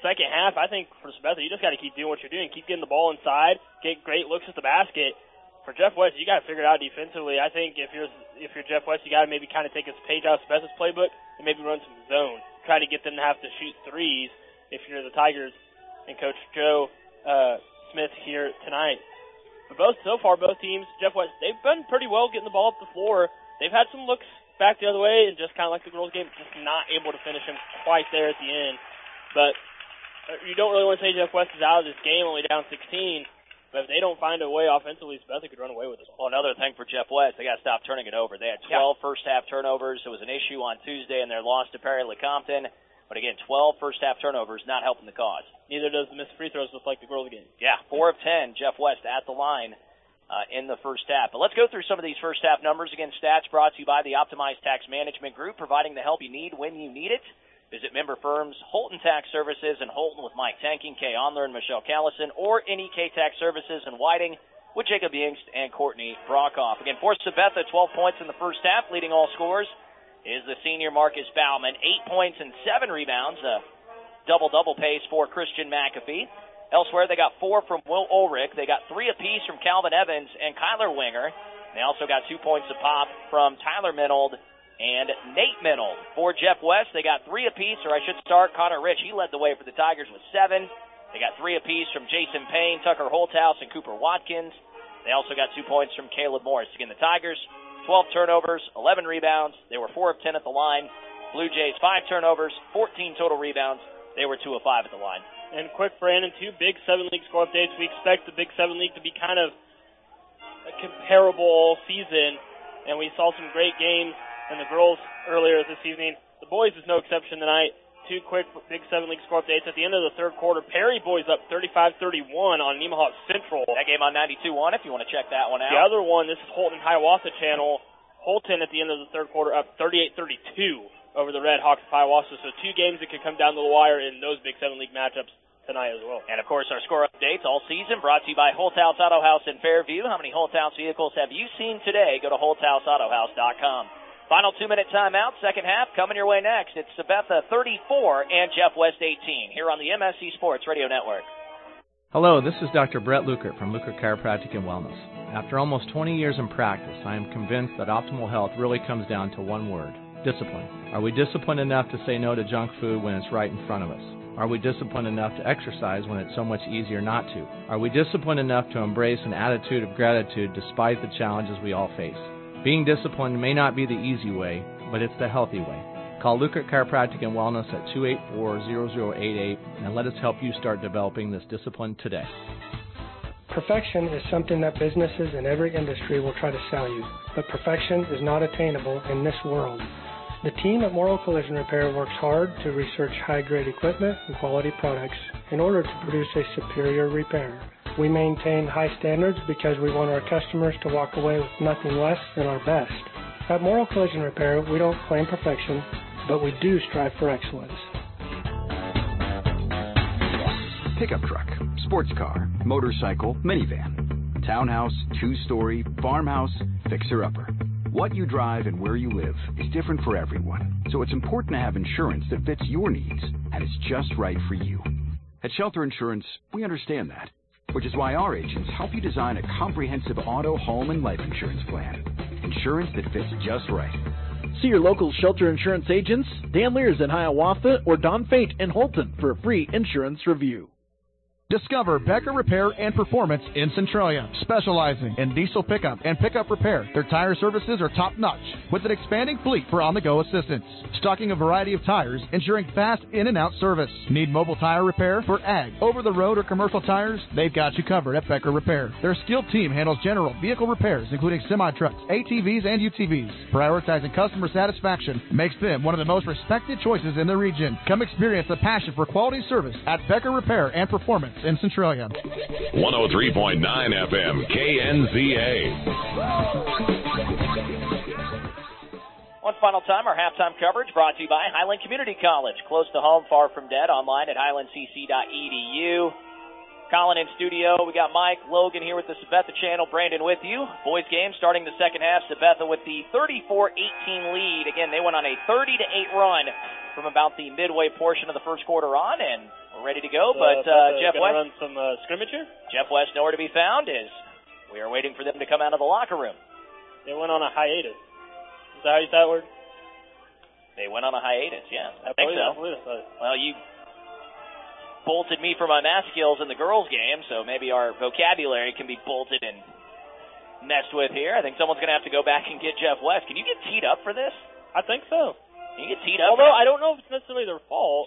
second half, I think for Sabetha, you just got to keep doing what you're doing. Keep getting the ball inside, get great looks at the basket. For Jeff West, you got to figure it out defensively. I think if you're Jeff West, you got to maybe kind of take a page out of Sabetha's playbook and maybe run some zone. Try to get them to have to shoot threes if you're the Tigers and Coach Joe Smith here tonight. But so far, both teams, Jeff West, they've been pretty well getting the ball up the floor. They've had some looks back the other way and just kind of like the girls' game, just not able to finish them quite there at the end. But you don't really want to say Jeff West is out of this game, only down 16. But if they don't find a way offensively, Sabetha could run away with it. Well, another thing for Jeff West, they got to stop turning it over. They had 12 first-half turnovers. It was an issue on Tuesday in their loss to Perry-Lecompton. But again, 12 first-half turnovers, not helping the cause. Neither does the missed free throws look like the girls' game. Yeah, 4 of 10, Jeff West at the line in the first half. But let's go through some of these first-half numbers. Again, stats brought to you by the Optimized Tax Management Group, providing the help you need when you need it. Visit member firms Holton Tax Services in Holton with Mike Tanking, Kay Onler, and Michelle Callison, or NEK Tax Services in Whiting with Jacob Yingst and Courtney Brockhoff. Again, for Sabetha, 12 points in the first half, leading all scorers is the senior Marcus Bauman, 8 points and 7 rebounds, a double-double pace for Christian McAfee. Elsewhere, they got 4 from Will Ulrich. They got 3 apiece from Calvin Evans and Kyler Winger. They also got 2 points a pop from Tyler Minold and Nate Minold. For Jeff West, they got 3 apiece, or I should start Connor Rich. He led the way for the Tigers with 7. They got 3 apiece from Jason Payne, Tucker Holthouse, and Cooper Watkins. They also got 2 points from Caleb Morris. Again, the Tigers, 12 turnovers, 11 rebounds. They were 4 of 10 at the line. Blue Jays, 5 turnovers, 14 total rebounds. They were 2 of 5 at the line. And quick, Brandon, 2 Big 7 League score updates. We expect the Big 7 League to be kind of a comparable season, and we saw some great games in the girls earlier this evening. The boys is no exception tonight. 2 quick Big 7 League score updates. At the end of the third quarter, Perry boys up 35-31 on Nemaha Central. That game on 92.1 if you want to check that one out. The other one, this is Holton Hiawatha Channel. Holton at the end of the third quarter up 38-32 over the Red Hawks of Hiawatha. So 2 games that could come down to the wire in those Big 7 League matchups tonight as well. And, of course, our score updates all season brought to you by Holthouse Auto House in Fairview. How many Holthouse vehicles have you seen today? Go to holthouseautohouse.com. Final 2-minute timeout, second half, coming your way next. It's Sabetha 34 and Jeff West 18 here on the MSC Sports Radio Network. Hello, this is Dr. Brett Lukert from Lukert Chiropractic and Wellness. After almost 20 years in practice, I am convinced that optimal health really comes down to one word: discipline. Are we disciplined enough to say no to junk food when it's right in front of us? Are we disciplined enough to exercise when it's so much easier not to? Are we disciplined enough to embrace an attitude of gratitude despite the challenges we all face? Being disciplined may not be the easy way, but it's the healthy way. Call Lukert Chiropractic and Wellness at 284-0088 and let us help you start developing this discipline today. Perfection is something that businesses in every industry will try to sell you, but perfection is not attainable in this world. The team at Morrow Collision Repair works hard to research high-grade equipment and quality products in order to produce a superior repair. We maintain high standards because we want our customers to walk away with nothing less than our best. At Morrow Collision Repair, we don't claim perfection, but we do strive for excellence. Pickup truck, sports car, motorcycle, minivan, townhouse, 2-story, farmhouse, fixer-upper. What you drive and where you live is different for everyone, so it's important to have insurance that fits your needs and is just right for you. At Shelter Insurance, we understand that, which is why our agents help you design a comprehensive auto, home, and life insurance plan. Insurance that fits just right. See your local Shelter Insurance agents, Dan Lears in Hiawatha or Don Fate in Holton for a free insurance review. Discover Becker Repair and Performance in Centralia, specializing in diesel pickup and pickup repair. Their tire services are top-notch, with an expanding fleet for on-the-go assistance. Stocking a variety of tires, ensuring fast in-and-out service. Need mobile tire repair for ag, over-the-road, or commercial tires? They've got you covered at Becker Repair. Their skilled team handles general vehicle repairs, including semi-trucks, ATVs, and UTVs. Prioritizing customer satisfaction makes them one of the most respected choices in the region. Come experience the passion for quality service at Becker Repair and Performance in Centralia. 103.9 FM, KNZA. One final time, our halftime coverage brought to you by Highland Community College. Close to home, far from dead, online at highlandcc.edu. Colin in studio. We got Mike Logan here with the Sabetha channel. Brandon with you. Boys game starting the second half. Sabetha with the 34-18 lead. Again, they went on a 30-8 run from about the midway portion of the first quarter on, and ready to go, So, but Jeff West run some scrimmage here. Jeff West nowhere to be found as we are waiting for them to come out of the locker room. They went on a hiatus. Is that how you say that word? They went on a hiatus, yeah. I think so. I believe so. Well, you bolted me for my math skills in the girls' game, so maybe our vocabulary can be bolted and messed with here. I think someone's going to have to go back and get Jeff West. Can you get teed up for this? I think so. Can you get teed up? Although I don't know if it's necessarily their fault.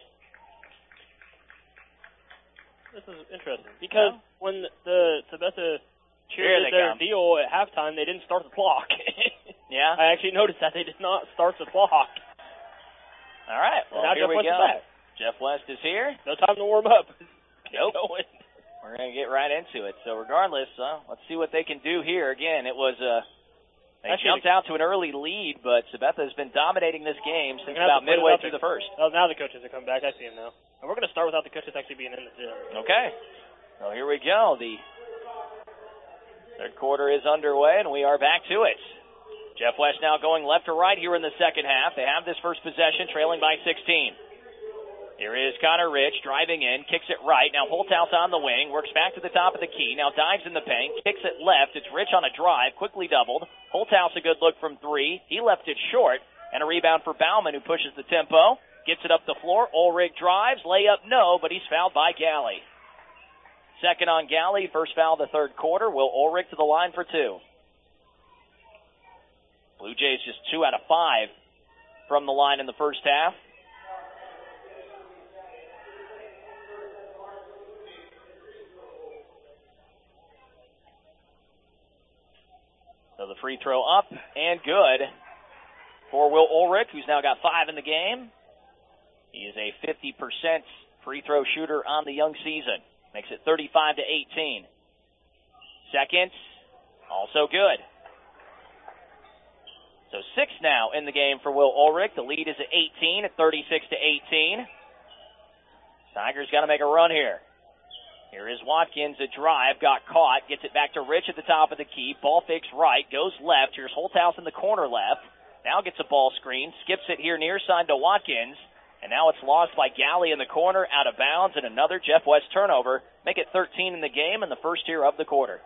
This is interesting because when the Sabetha cheered their deal at halftime, they didn't start the clock. Yeah? I actually noticed that they did not start the clock. All right. Well, now here Jeff we West go. is back. Jeff West is here. No time to warm up. Nope. We're going to get right into it. So regardless, let's see what they can do here. Again, it was they jumped out to an early lead, but Sabetha has been dominating this game since about midway through the first. Oh, now the coaches are coming back. I see them now. And we're going to start without the coaches actually being in the gym. Okay. So here we go. The third quarter is underway, and we are back to it. Jeff West now going left to right here in the second half. They have this first possession, trailing by 16. Here is Connor Rich driving in, kicks it right. Now Holthouse on the wing, works back to the top of the key. Now dives in the paint, kicks it left. It's Rich on a drive, quickly doubled. Holthouse a good look from three. He left it short, and a rebound for Bauman, who pushes the tempo. Gets it up the floor. Ulrich drives, layup no, but he's fouled by Galley. Second on Galley, first foul of the third quarter. Will Ulrich to the line for two. Blue Jays just 2 out of 5 from the line in the first half. So the free throw up and good for Will Ulrich, who's now got 5 in the game. He is a 50% free throw shooter on the young season. Makes it 35-18. Second, also good. So 6 now in the game for Will Ulrich. The lead is at 18 at 36-18. Tigers got to make a run here. Here is Watkins, a drive, got caught, gets it back to Rich at the top of the key. Ball fakes right, goes left. Here's Holthouse in the corner left. Now gets a ball screen, skips it here near side to Watkins. And now it's lost by Galley in the corner, out of bounds, and another Jeff West turnover. Make it 13 in the game in the first here of the quarter.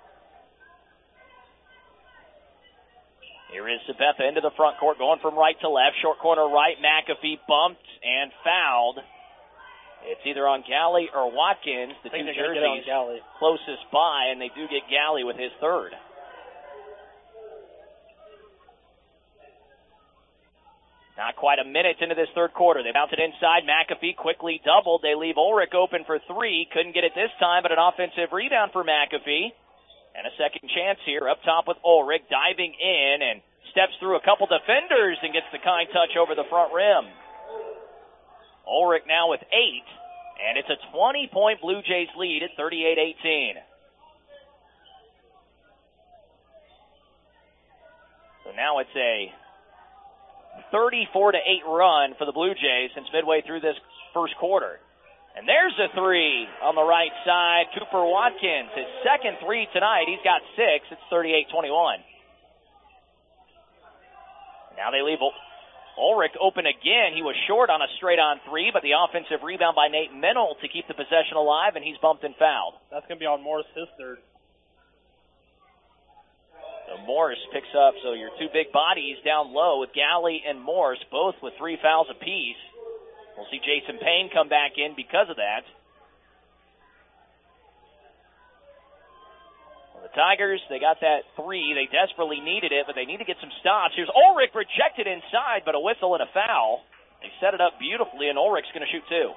Here is Sabetha into the front court, going from right to left. Short corner right, McAfee bumped and fouled. It's either on Galley or Watkins, the two jerseys closest by, and they do get Galley with his third. Not quite a minute into this third quarter. They bounce it inside. McAfee quickly doubled. They leave Ulrich open for three. Couldn't get it this time, but an offensive rebound for McAfee. And a second chance here up top with Ulrich diving in and steps through a couple defenders and gets the kind touch over the front rim. Ulrich now with 8, and it's a 20-point Blue Jays lead at 38-18. So now it's a 34-8 run for the Blue Jays since midway through this first quarter. And there's a three on the right side. Cooper Watkins, his second three tonight. He's got 6. It's 38-21. Now they leave Ulrich open again. He was short on a straight-on three, but the offensive rebound by Nate Mennel to keep the possession alive, and he's bumped and fouled. That's going to be on Morris, his third. So Morris picks up, so your two big bodies down low with Galley and Morris, both with 3 fouls apiece. We'll see Jason Payne come back in because of that. Well, the Tigers, they got that three. They desperately needed it, but they need to get some stops. Here's Ulrich rejected inside, but a whistle and a foul. They set it up beautifully, and Ulrich's going to shoot 2.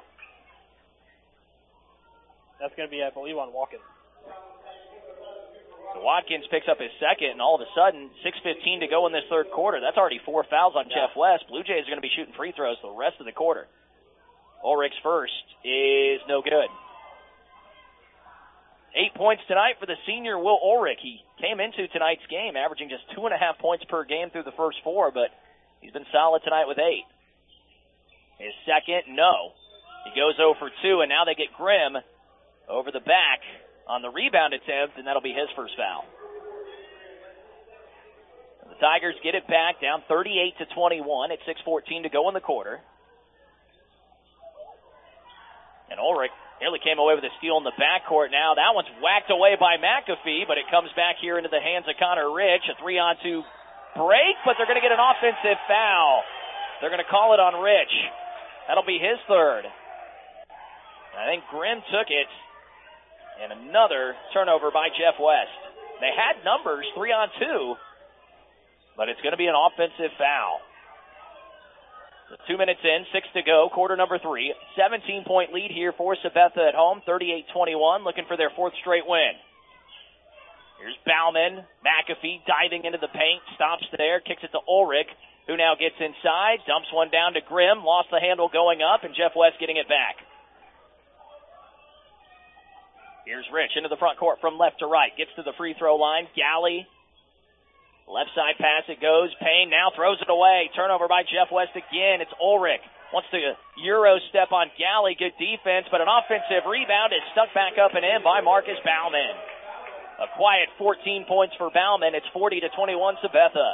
That's going to be, I believe, on Watkins. So Watkins picks up his second, and all of a sudden, 6:15 to go in this third quarter. That's already 4 fouls on Jeff West. Blue Jays are going to be shooting free throws the rest of the quarter. Ulrich's first is no good. 8 points tonight for the senior Will Ulrich. He came into tonight's game averaging just 2.5 points per game through the first 4, but he's been solid tonight with 8. His second, no. He goes 0 for 2, and now they get Grimm over the back on the rebound attempt, and that'll be his first foul. The Tigers get it back down 38-21 at 6:14 to go in the quarter. And Ulrich Nearly came away with a steal in the backcourt now. That one's whacked away by McAfee, but it comes back here into the hands of Connor Rich. A 3-on-2 break, but they're going to get an offensive foul. They're going to call it on Rich. That'll be his third. I think Grimm took it. And another turnover by Jeff West. They had numbers, 3-on-2, but it's going to be an offensive foul. So 2 minutes in, 6 to go, quarter number 3. 17-point lead here for Sabetha at home, 38-21, looking for their fourth straight win. Here's Bauman. McAfee diving into the paint, stops there, kicks it to Ulrich, who now gets inside, dumps one down to Grimm, lost the handle going up, and Jeff West getting it back. Here's Rich into the front court from left to right, gets to the free throw line. Galley. Left side pass, it goes. Payne now throws it away. Turnover by Jeff West again. It's Ulrich. Wants to Euro step on Galley. Good defense, but an offensive rebound is stuck back up and in by Marcus Bauman. A quiet 14 points for Bauman. It's 40-21 Sabetha.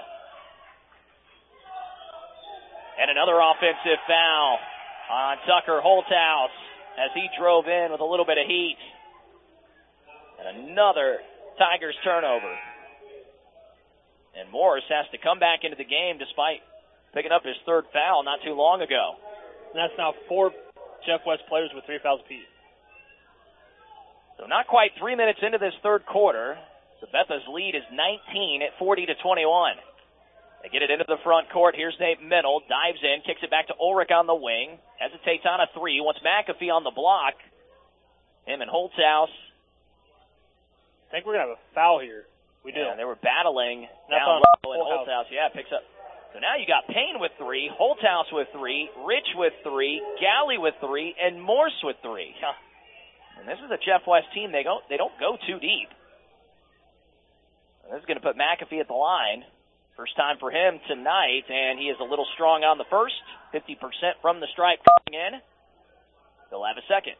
And another offensive foul on Tucker Holthouse as he drove in with a little bit of heat. And another Tigers turnover. And Morris has to come back into the game despite picking up his third foul not too long ago. And that's now 4 Jeff West players with 3 fouls apiece. So not quite 3 minutes into this third quarter. Sabetha's lead is 19 at 40-21. They get it into the front court. Here's Nate Mennel. Dives in, kicks it back to Ulrich on the wing. Hesitates on a 3. Wants McAfee on the block. Him and Holthouse. I think we're going to have a foul here. We do. Yeah, they were battling That's down low, and Holthouse, picks up. So now you got Payne with 3, Holthouse with 3, Rich with 3, Galley with 3, and Morse with 3. And this is a Jeff West team. They don't go too deep. And this is going to put McAfee at the line. First time for him tonight, and he is a little strong on the first. 50% from the stripe coming in. They'll have a second.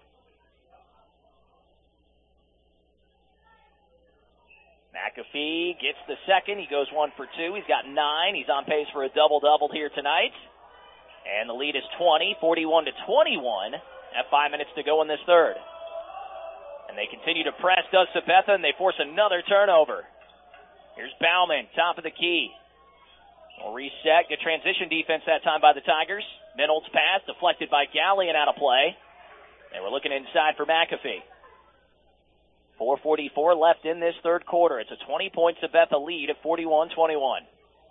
McAfee gets the second. He goes 1 for 2. He's got 9. He's on pace for a double-double here tonight. And the lead is 20, 41-21 at 5 minutes to go in this third. And they continue to press, does Sabetha, and they force another turnover. Here's Bauman, top of the key. We'll reset. Good transition defense that time by the Tigers. Mennel's pass deflected by Galley and out of play. And we're looking inside for McAfee. 4:44 left in this third quarter. It's a 20-point Sabetha lead at 41-21.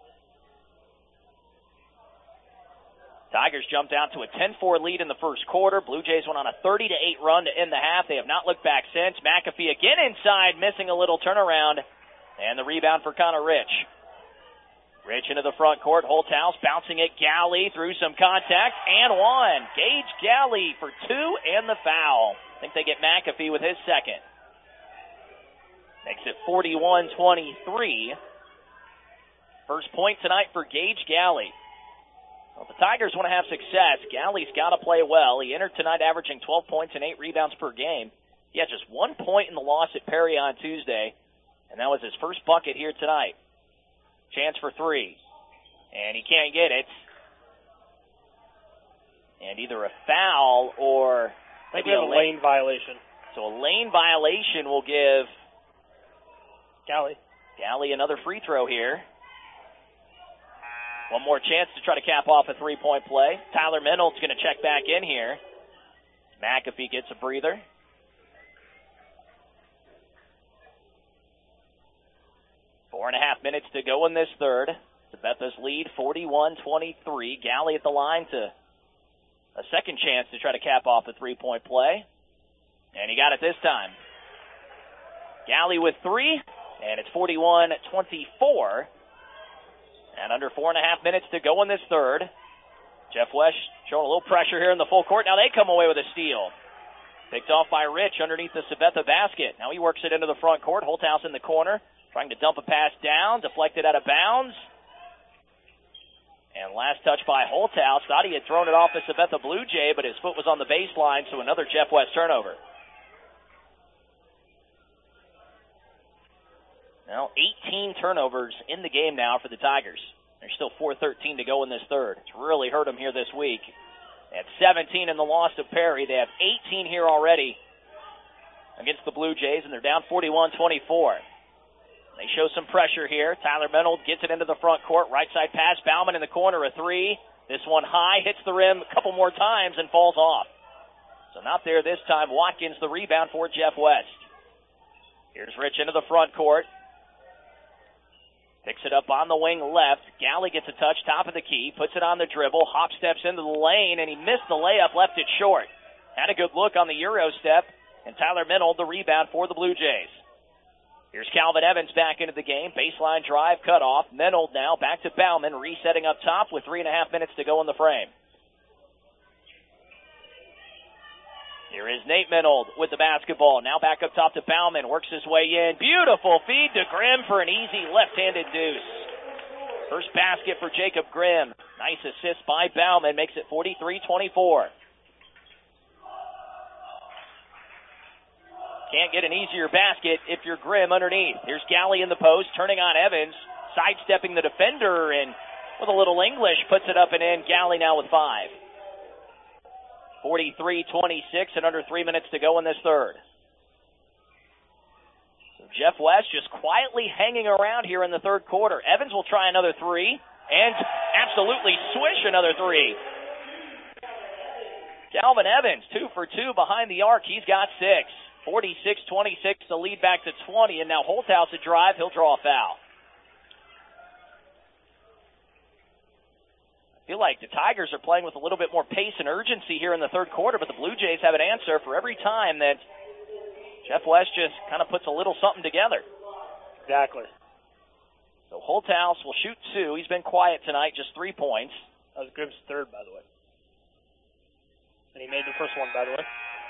Tigers jumped out to a 10-4 lead in the first quarter. Blue Jays went on a 30-8 run to end the half. They have not looked back since. McAfee again inside, missing a little turnaround. And the rebound for Connor Rich. Rich into the front court. Holthouse bouncing at Galley through some contact. And 1. Gage Galley for 2 and the foul. I think they get McAfee with his second. Makes it 41-23. First point tonight for Gage Galley. Well, if the Tigers want to have success, Galley's got to play well. He entered tonight averaging 12 points and 8 rebounds per game. He had just 1 point in the loss at Perry on Tuesday, and that was his first bucket here tonight. Chance for 3, and he can't get it. And either a foul or maybe a lane violation. So a lane violation will give Galley another free throw here. One more chance to try to cap off a three-point play. Tyler Mennel's going to check back in here. McAfee gets a breather. Four and a half minutes to go in this third. Sabetha's lead, 41-23. Galley at the line to a second chance to try to cap off a three-point play. And he got it this time. Galley with 3, and it's 41-24. And under 4.5 minutes to go in this third. Jeff West showing a little pressure here in the full court. Now they come away with a steal. Picked off by Rich underneath the Sabetha basket. Now he works it into the front court. Holthouse in the corner, trying to dump a pass down, deflected out of bounds. And last touch by Holthouse. Thought he had thrown it off a Sabetha Blue Jay, but his foot was on the baseline, so another Jeff West turnover. Now 18 turnovers in the game now for the Tigers. There's still 4:13 to go in this third. It's really hurt them here this week. They had 17 in the loss to Perry. They have 18 here already against the Blue Jays, and they're down 41-24. They show some pressure here. Tyler Menold gets it into the front court. Right side pass. Bauman in the corner, a three. This one high, hits the rim a couple more times and falls off. So not there this time. Watkins the rebound for Jeff West. Here's Rich into the front court. Picks it up on the wing left. Galley gets a touch, top of the key. Puts it on the dribble. Hop steps into the lane, and he missed the layup, left it short. Had a good look on the Euro step, and Tyler Menold the rebound for the Blue Jays. Here's Calvin Evans back into the game. Baseline drive, cut off. Menold now back to Bauman, resetting up top with 3.5 minutes to go in the frame. Here is Nate Menold with the basketball. Now back up top to Bauman. Works his way in. Beautiful feed to Grimm for an easy left-handed deuce. First basket for Jacob Grimm. Nice assist by Bauman. Makes it 43-24. Can't get an easier basket if you're Grimm underneath. Here's Galley in the post, turning on Evans, sidestepping the defender, and with a little English, puts it up and in. Galley now with 5. 43-26 and under 3 minutes to go in this third. So Jeff West just quietly hanging around here in the third quarter. Evans will try another three, and absolutely swish another three. Calvin Evans, 2 for 2 behind the arc. He's got 6. 46-26, the lead back to 20, and now Holthouse a drive. He'll draw a foul. I feel like the Tigers are playing with a little bit more pace and urgency here in the third quarter, but the Blue Jays have an answer for every time that Jeff West just kind of puts a little something together. Exactly. So Holthouse will shoot 2. He's been quiet tonight, just 3 points. That was Grimm's third, by the way. And he made the first one, by the way.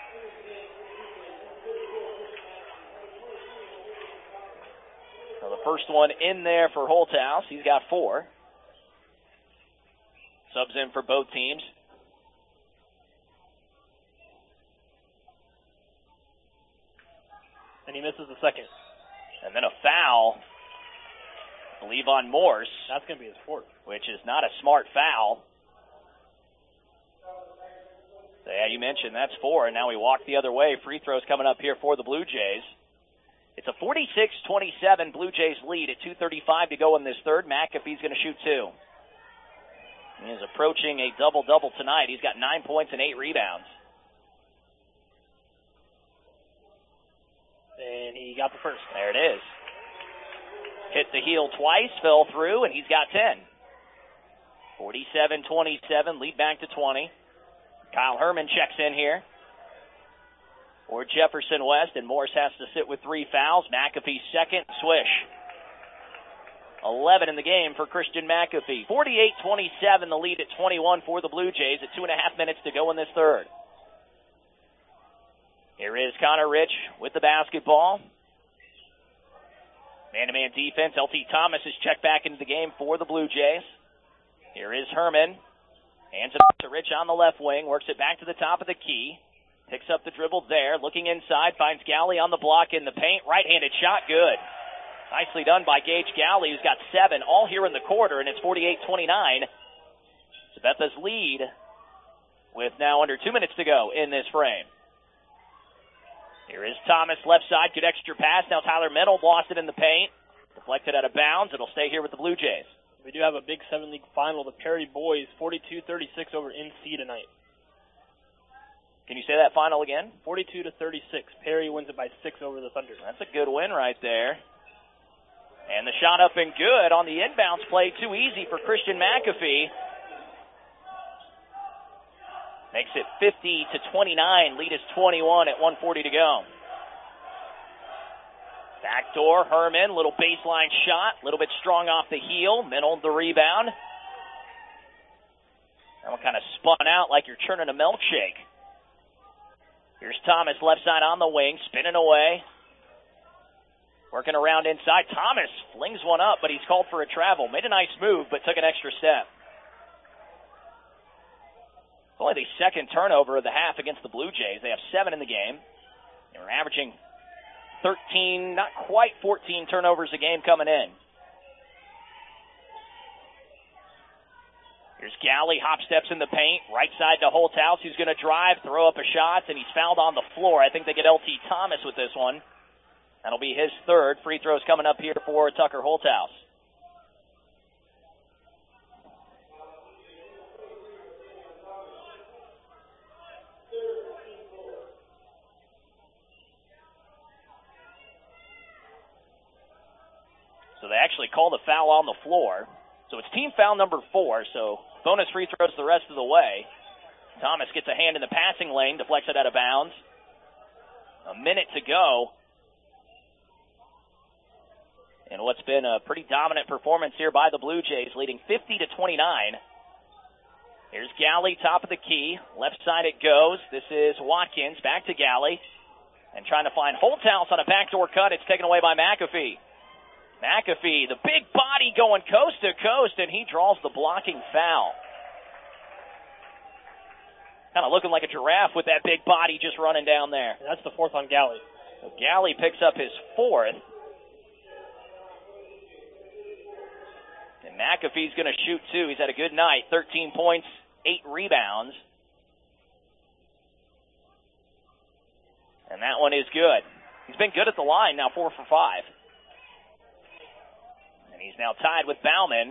So the first one in there for Holthouse. He's got 4. Subs in for both teams. And he misses the second. And then a foul, I believe, on Morse. That's going to be his 4th. Which is not a smart foul. So yeah, you mentioned that's 4, and now we walk the other way. Free throws coming up here for the Blue Jays. It's a 46-27 Blue Jays lead at 2:35 to go in this third. McAfee's going to shoot 2. He is approaching a double-double tonight. He's got 9 points and 8 rebounds. And he got the first. There it is. Hit the heel twice, fell through, and he's got 10. 47-27, lead back to 20. Kyle Herman checks in here. Or Jefferson West, and Morris has to sit with 3 fouls. McAfee second, swish. 11 in the game for Christian McAfee. 48-27, the lead at 21 for the Blue Jays at 2.5 minutes to go in this third. Here is Connor Rich with the basketball. Man-to-man defense. LT Thomas is checked back into the game for the Blue Jays. Here is Herman. Hands it up to Rich on the left wing. Works it back to the top of the key. Picks up the dribble there. Looking inside. Finds Galley on the block in the paint. Right-handed shot. Good. Nicely done by Gage Galley, who's got 7 all here in the quarter, and it's 48-29. Sabetha's lead with now under 2 minutes to go in this frame. Here is Thomas, left side, good extra pass. Now Tyler Menold lost it in the paint. Deflected out of bounds. It'll stay here with the Blue Jays. We do have a Big 7 League final. The Perry boys, 42-36 over NC tonight. Can you say that final again? 42-36. Perry wins it by 6 over the Thunder. That's a good win right there. And the shot up and good on the inbounds play. Too easy for Christian McAfee. Makes it 50-29. Lead is 21 at 1:40 to go. Backdoor, Herman, little baseline shot. A little bit strong off the heel. Menold the rebound. That one kind of spun out like you're churning a milkshake. Here's Thomas, left side on the wing, spinning away. Working around inside. Thomas flings one up, but he's called for a travel. Made a nice move, but took an extra step. It's only the second turnover of the half against the Blue Jays. They have 7 in the game. They were averaging 13, not quite 14 turnovers a game coming in. Here's Galley, hop steps in the paint, right side to Holthouse, who's going to drive, throw up a shot, and he's fouled on the floor. I think they get LT Thomas with this one. That'll be his third. Free throws coming up here for Tucker Holthouse. So they actually call the foul on the floor. So it's team foul number 4, so bonus free throws the rest of the way. Thomas gets a hand in the passing lane, deflects it out of bounds. A minute to go. And what's been a pretty dominant performance here by the Blue Jays, leading 50-29. Here's Galley, top of the key. Left side it goes. This is Watkins, back to Galley. And trying to find Holthouse on a backdoor cut. It's taken away by McAfee. McAfee, the big body going coast to coast, and he draws the blocking foul. Kind of looking like a giraffe with that big body just running down there. That's the 4th on Galley. So Galley picks up his 4th. And McAfee's going to shoot, too. He's had a good night. 13 points, 8 rebounds. And that one is good. He's been good at the line now, 4 for 5. And he's now tied with Bauman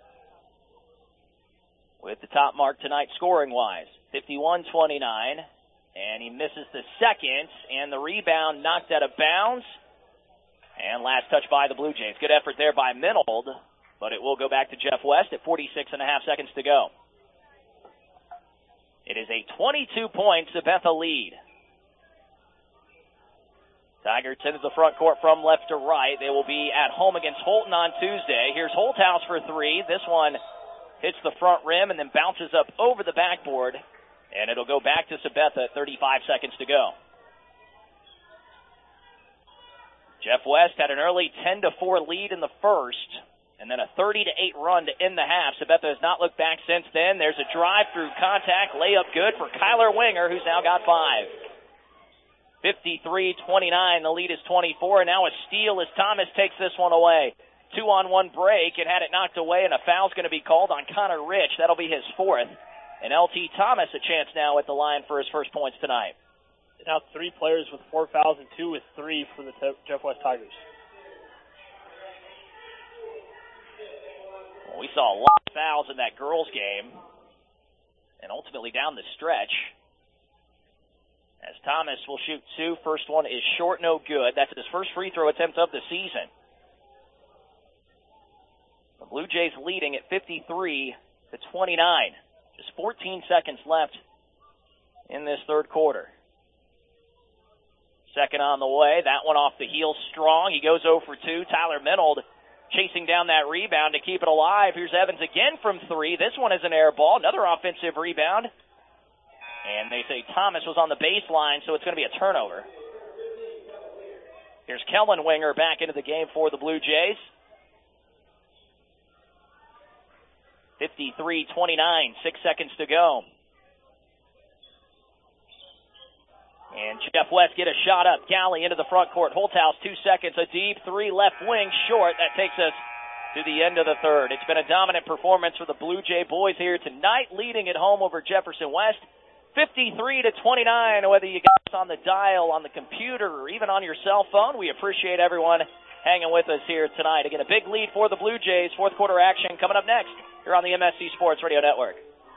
with the top mark tonight scoring-wise, 51-29. And he misses the second, and the rebound knocked out of bounds. And last touch by the Blue Jays. Good effort there by Minold, but it will go back to Jeff West at 46.5 seconds to go. It is a 22-point Sabetha lead. Tigers into the front court from left to right. They will be at home against Holton on Tuesday. Here's Holthouse for 3. This one hits the front rim and then bounces up over the backboard. And it'll go back to Sabetha at 35 seconds to go. Jeff West had an early 10-4 lead in the first, and then a 30-8 run to end the half. Sabetha has not looked back since then. There's a drive-through contact, layup good for Kyler Winger, who's now got 5. 53-29, the lead is 24, and now a steal as Thomas takes this one away. 2-on-1 break, and had it knocked away, and a foul's going to be called on Connor Rich. That'll be his 4th. And LT Thomas a chance now at the line for his first points tonight. Now 3 players with 4 fouls and 2 with 3 for the Jeff West Tigers. Well, we saw a lot of fouls in that girls' game, and ultimately down the stretch. As Thomas will shoot 2. First one is short, no good. That's his first free throw attempt of the season. The Blue Jays leading at 53-29. Just 14 seconds left in this third quarter. Second on the way. That one off the heel strong. He goes 0 for 2. Tyler Minold chasing down that rebound to keep it alive. Here's Evans again from 3. This one is an air ball. Another offensive rebound. And they say Thomas was on the baseline, so it's going to be a turnover. Here's Kellen Winger back into the game for the Blue Jays. 53-29, 6 seconds to go. And Jeff West get a shot up. Galley into the front court. Holthouse, 2 seconds. A deep 3 left wing short. That takes us to the end of the third. It's been a dominant performance for the Blue Jay boys here tonight, leading at home over Jefferson West. 53-29, whether you got us on the dial, on the computer, or even on your cell phone. We appreciate everyone hanging with us here tonight. Again, a big lead for the Blue Jays. Fourth quarter action coming up next here on the MSC Sports Radio Network.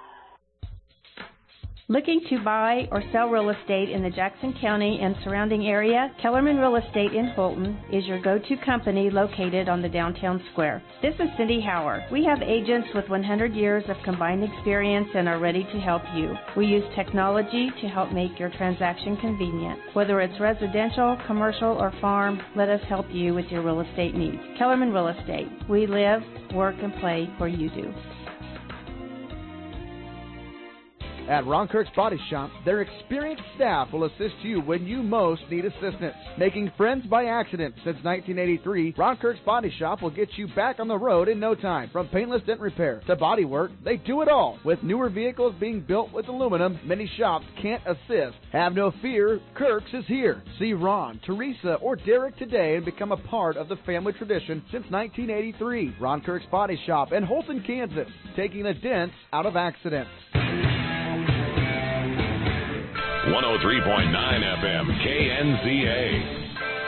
Looking to buy or sell real estate in the Jackson County and surrounding area? Kellerman Real Estate in Holton is your go-to company located on the downtown square. This is Cindy Hauer. We have agents with 100 years of combined experience and are ready to help you. We use technology to help make your transaction convenient. Whether it's residential, commercial, or farm, let us help you with your real estate needs. Kellerman Real Estate. We live, work, and play where you do. At Ron Kirk's Body Shop, their experienced staff will assist you when you most need assistance. Making friends by accident since 1983, Ron Kirk's Body Shop will get you back on the road in no time. From paintless dent repair to body work, they do it all. With newer vehicles being built with aluminum, many shops can't assist. Have no fear, Kirk's is here. See Ron, Teresa, or Derek today and become a part of the family tradition since 1983. Ron Kirk's Body Shop in Holton, Kansas, taking the dents out of accidents. 103.9 FM, KNZA.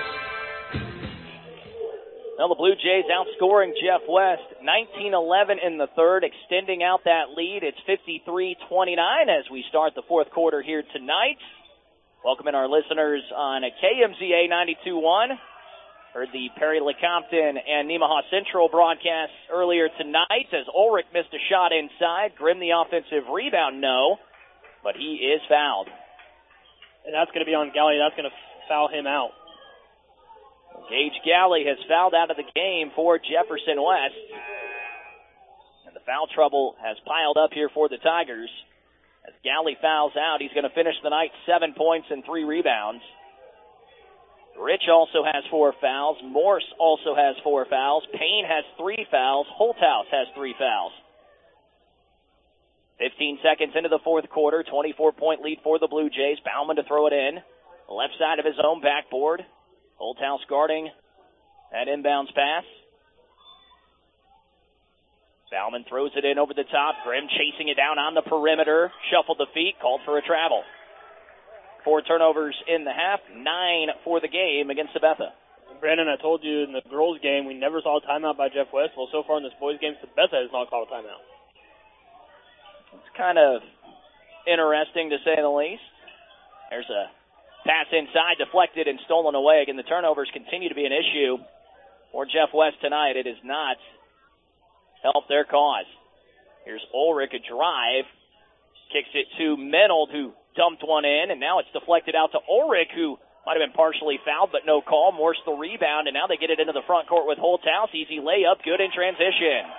Well, the Blue Jays outscoring Jeff West 19-11 in the third, extending out that lead. It's 53-29 as we start the fourth quarter here tonight. Welcoming our listeners on KMZA 92.1. Heard the Perry Lecompton and Nemaha Central broadcasts earlier tonight as Ulrich missed a shot inside. Grimm the offensive rebound, no, but he is fouled. And that's going to be on Galley. That's going to foul him out. Gage Galley has fouled out of the game for Jefferson West. And the foul trouble has piled up here for the Tigers. As Galley fouls out, he's going to finish the night 7 points and 3 rebounds. Rich also has 4 fouls. Morse also has 4 fouls. Payne has 3 fouls. Holthouse has 3 fouls. 15 seconds into the fourth quarter, 24-point lead for the Blue Jays. Bauman to throw it in. Left side of his own backboard. Holthouse guarding that inbounds pass. Bauman throws it in over the top. Grimm chasing it down on the perimeter. Shuffled the feet, called for a travel. 4 turnovers in the half, 9 for the game against Sabetha. Brandon, I told you in the girls' game we never saw a timeout by Jeff West. Well, so far in this boys' game, Sabetha has not called a timeout. It's kind of interesting to say the least. There's a pass inside, deflected and stolen away. Again, the turnovers continue to be an issue for Jeff West tonight. It has not helped their cause. Here's Ulrich, a drive. Kicks it to Menold, who dumped one in, and now it's deflected out to Ulrich, who might have been partially fouled, but no call. Morse the rebound, and now they get it into the front court with Holthouse. Easy layup, good in transition.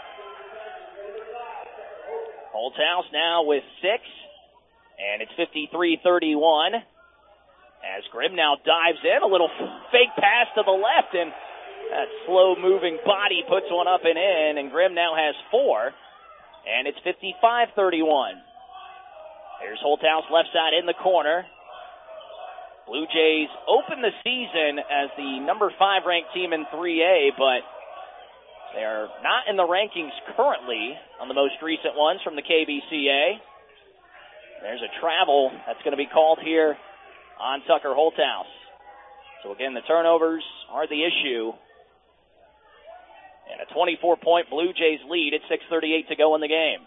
Holthouse now with 6, and it's 53-31. As Grimm now dives in, a little fake pass to the left, and that slow-moving body puts one up and in, and Grimm now has 4, and it's 55-31. Here's Holthouse left side in the corner. Blue Jays open the season as the number 5 ranked team in 3A, but they are not in the rankings currently on the most recent ones from the KBCA. There's a travel that's going to be called here on Tucker Holthouse. So again, the turnovers are the issue. And a 24-point Blue Jays lead at 6:38 to go in the game.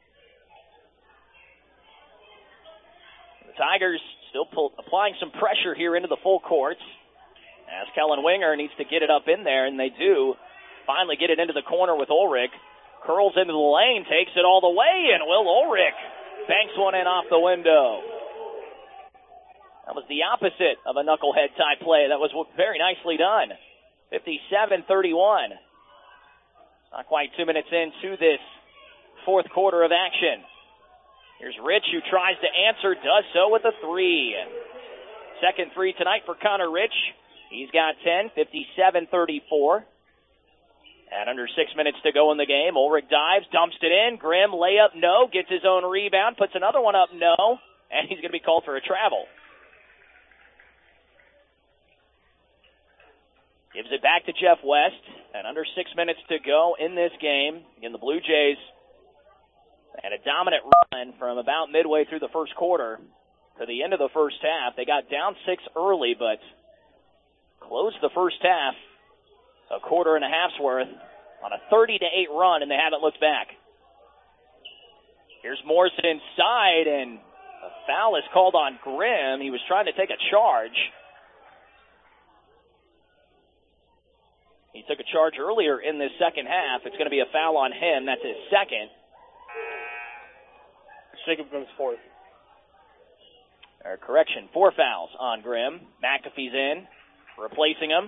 The Tigers still applying some pressure here into the full court as Kellen Winger needs to get it up in there, and they do finally get it into the corner with Ulrich. Curls into the lane, takes it all the way, and Will Ulrich banks one in off the window. That was the opposite of a knucklehead type play. That was very nicely done. 57-31. Not quite 2 minutes into this fourth quarter of action. Here's Rich, who tries to answer, does so with a 3. Second 3 tonight for Connor Rich. He's got 10, 57-34. And under 6 minutes to go in the game, Ulrich dives, dumps it in. Grimm, layup, no. Gets his own rebound, puts another one up, no. And he's going to be called for a travel. Gives it back to Jeff West. And under 6 minutes to go in this game, again, the Blue Jays had a dominant run from about midway through the first quarter to the end of the first half. They got down 6 early, but closed the first half a quarter and a half's worth on a 30-8 run, and they haven't looked back. Here's Morse inside, and a foul is called on Grimm. He was trying to take a charge. He took a charge earlier in this second half. It's going to be a foul on him. That's his second. Jacob Grimm's 4th. Correction, 4 fouls on Grimm. McAfee's in, replacing him.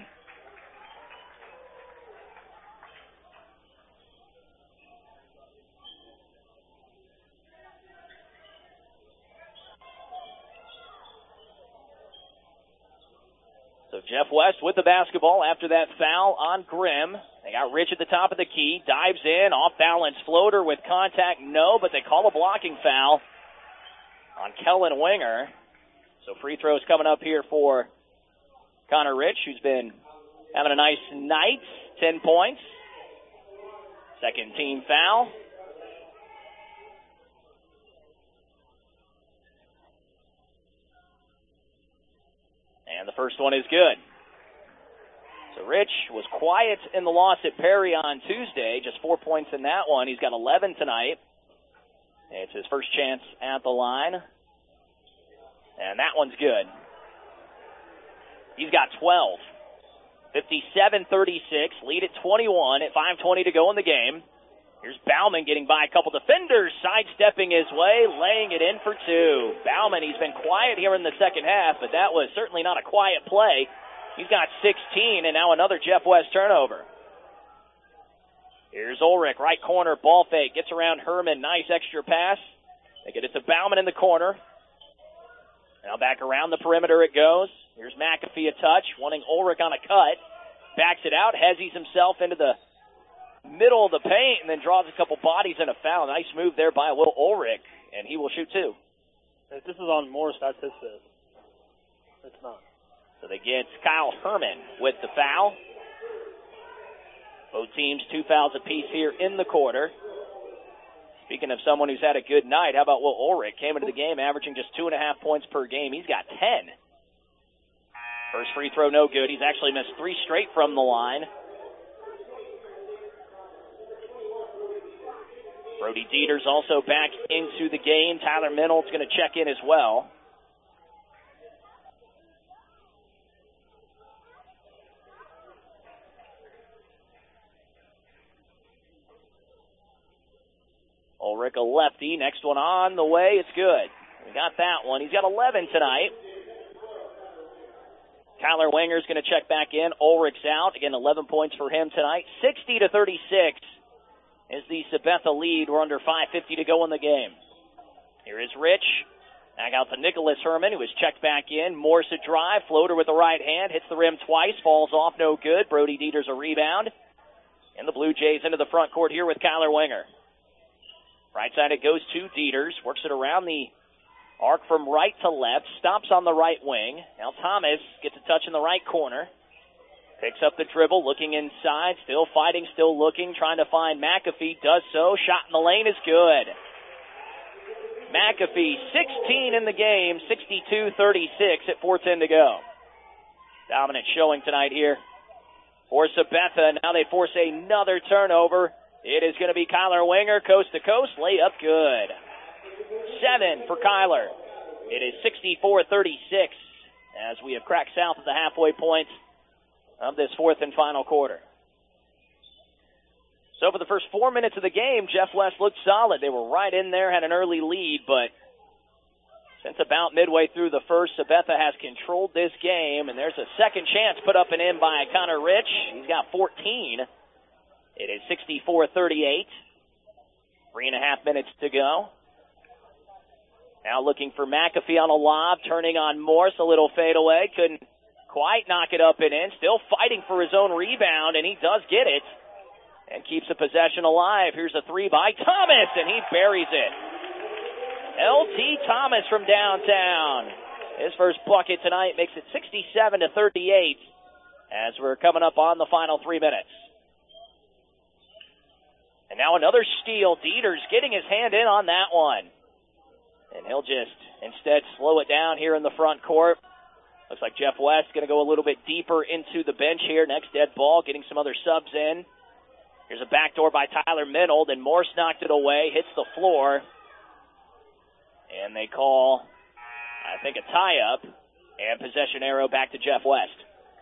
Jeff West with the basketball after that foul on Grimm. They got Rich at the top of the key, dives in, off-balance floater with contact, no, but they call a blocking foul on Kellen Winger. So free throws coming up here for Connor Rich, who's been having a nice night, 10 points. Second team foul. And the first one is good. So Rich was quiet in the loss at Perry on Tuesday, just 4 points in that one. He's got 11 tonight. It's his first chance at the line. And that one's good. He's got 12. 57-36, lead at 21 at 5:20 to go in the game. Here's Bauman getting by a couple defenders, sidestepping his way, laying it in for two. Bauman, he's been quiet here in the second half, but that was certainly not a quiet play. He's got 16, and now another Jeff West turnover. Here's Ulrich, right corner, ball fake, gets around Herman, nice extra pass. They get it to Bauman in the corner. Now back around the perimeter it goes. Here's McAfee a touch, wanting Ulrich on a cut. Backs it out, Hezzies himself into the middle of the paint, and then draws a couple bodies and a foul. Nice move there by Will Ulrich, and he will shoot two. If this is on Morris, that's his fifth. It's not. So they get Kyle Herman with the foul. Both teams 2 fouls apiece here in the quarter. Speaking of someone who's had a good night, how about Will Ulrich? Came into the game averaging just 2.5 points per game. He's got 10. First free throw, no good. He's actually missed 3 straight from the line. Brody Dieters also back into the game. Tyler Minold's going to check in as well. Ulrich a lefty. Next one on the way. It's good. We got that one. He's got 11 tonight. Tyler Winger's going to check back in. Ulrich's out. Again, 11 points for him tonight. 60-36 is the Sabetha lead. We're under 5:50 to go in the game. Here is Rich. Back out to Nicholas Herman, who has checked back in. Morse a drive. Floater with the right hand. Hits the rim twice. Falls off. No good. Brody Dieters a rebound. And the Blue Jays into the front court here with Kyler Winger. Right side it goes to Dieters. Works it around the arc from right to left. Stops on the right wing. Now Thomas gets a touch in the right corner. Picks up the dribble, looking inside. Still fighting, still looking. Trying to find McAfee. Does so. Shot in the lane is good. McAfee, 16 in the game. 62-36 at 4:10 to go. Dominant showing tonight here for Sabetha. Now they force another turnover. It is going to be Kyler Winger, coast to coast, layup good. 7 for Kyler. It is 64-36 as we have cracked south of the halfway point of this fourth and final quarter. So for the first 4 minutes of the game, Jeff West looked solid. They were right in there, had an early lead, but since about midway through the first, Sabetha has controlled this game, and there's a second chance put up and in by Connor Rich. He's got 14. It is 64-38. 3.5 minutes to go. Now looking for McAfee on a lob, turning on Morse, a little fadeaway. Couldn't quite knock it up and in. Still fighting for his own rebound, and he does get it. And keeps the possession alive. Here's a three by Thomas, and he buries it. L.T. Thomas from downtown. His first bucket tonight makes it 67-38 as we're coming up on the final 3 minutes. And now another steal. Dieters getting his hand in on that one. And he'll just instead slow it down here in the front court. Looks like Jeff West going to go a little bit deeper into the bench here. Next dead ball, getting some other subs in. Here's a backdoor by Tyler Minold, and Morse knocked it away, hits the floor. And they call, I think, a tie-up. And possession arrow back to Jeff West.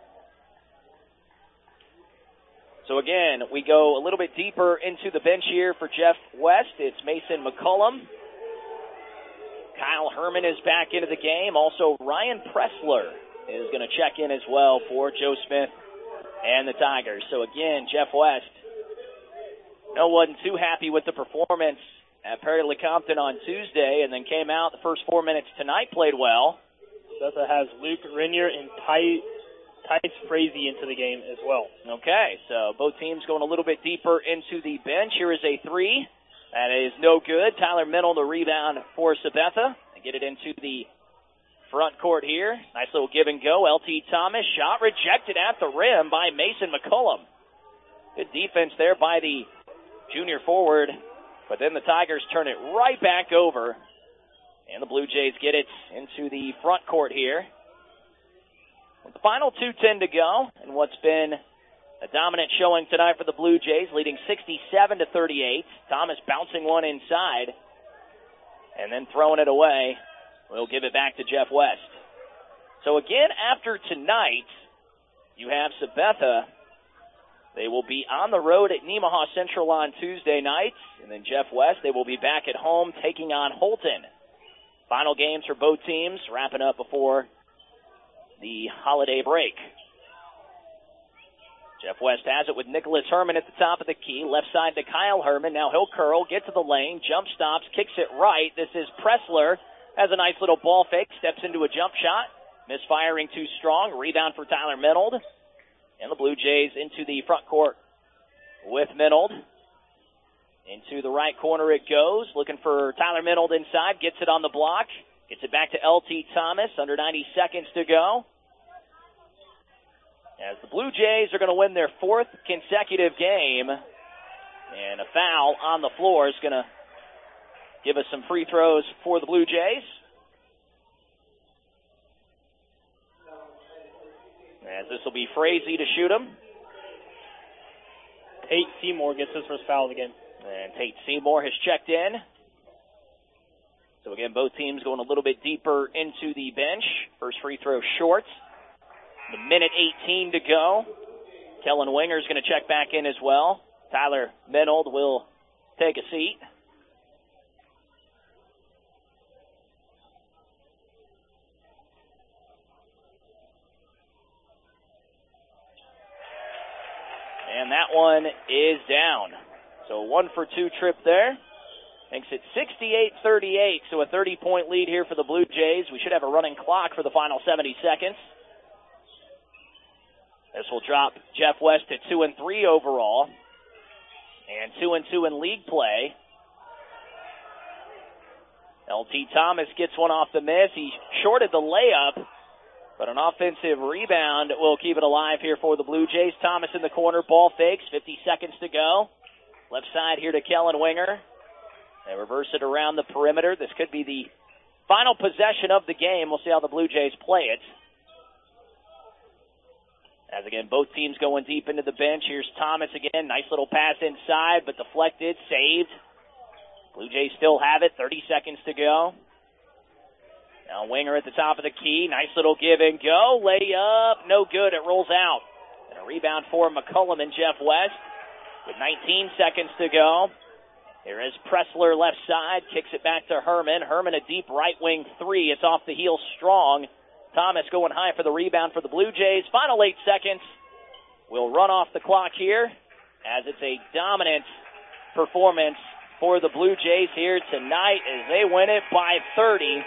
So again, we go a little bit deeper into the bench here for Jeff West. It's Mason McCullum. Kyle Herman is back into the game. Also, Ryan Pressler is going to check in as well for Joe Smith and the Tigers. So again, Jeff West, wasn't too happy with the performance at Perry Lecompton on Tuesday, and then came out the first 4 minutes tonight, played well. Sabetha has Luke Renier and entice Frazee into the game as well. Okay, so both teams going a little bit deeper into the bench. Here is a three. That is no good. Tyler Mennel, the rebound for Sabetha. They get it into the front court here. Nice little give and go. LT Thomas, shot rejected at the rim by Mason McCullum. Good defense there by the junior forward. But then the Tigers turn it right back over. And the Blue Jays get it into the front court here. With the final 2:10 to go, and what's been a dominant showing tonight for the Blue Jays, leading 67-38. Thomas bouncing one inside, and then throwing it away. We'll give it back to Jeff West. So again, after tonight, you have Sabetha. They will be on the road at Nemaha Central on Tuesday night, and then Jeff West, they will be back at home taking on Holton. Final games for both teams, wrapping up before the holiday break. Jeff West has it with Nicholas Herman at the top of the key. Left side to Kyle Herman. Now he'll curl, get to the lane, jump stops, kicks it right. This is Pressler. Has a nice little ball fake, steps into a jump shot. Misfiring too strong. Rebound for Tyler Menold. And the Blue Jays into the front court with Menold. Into the right corner it goes. Looking for Tyler Menold inside. Gets it on the block. Gets it back to LT Thomas. Under 90 seconds to go. As the Blue Jays are going to win their fourth consecutive game. And a foul on the floor is going to give us some free throws for the Blue Jays. As this will be Frazee to shoot him. Tate Seymour gets his first foul of the game. And Tate Seymour has checked in. So again, both teams going a little bit deeper into the bench. First free throw short. The minute 18 to go. Kellen Winger is going to check back in as well. Tyler Menold will take a seat. And that one is down. So 1-for-2 trip there. Makes it 68-38, so a 30-point lead here for the Blue Jays. We should have a running clock for the final 70 seconds. This will drop Jeff West to 2-3 overall. And 2-2 in league play. LT Thomas gets one off the miss. He shorted the layup. But an offensive rebound will keep it alive here for the Blue Jays. Thomas in the corner, ball fakes, 50 seconds to go. Left side here to Kellen Winger. They reverse it around the perimeter. This could be the final possession of the game. We'll see how the Blue Jays play it. As again, both teams going deep into the bench. Here's Thomas again. Nice little pass inside, but deflected, saved. Blue Jays still have it. 30 seconds to go. Now Winger at the top of the key. Nice little give and go. Layup. No good. It rolls out. And a rebound for McCullum and Jeff West with 19 seconds to go. Here is Pressler left side. Kicks it back to Herman. Herman a deep right wing three. It's off the heel strong. Thomas going high for the rebound for the Blue Jays. Final 8 seconds. We'll run off the clock here as it's a dominant performance for the Blue Jays here tonight as they win it by 30.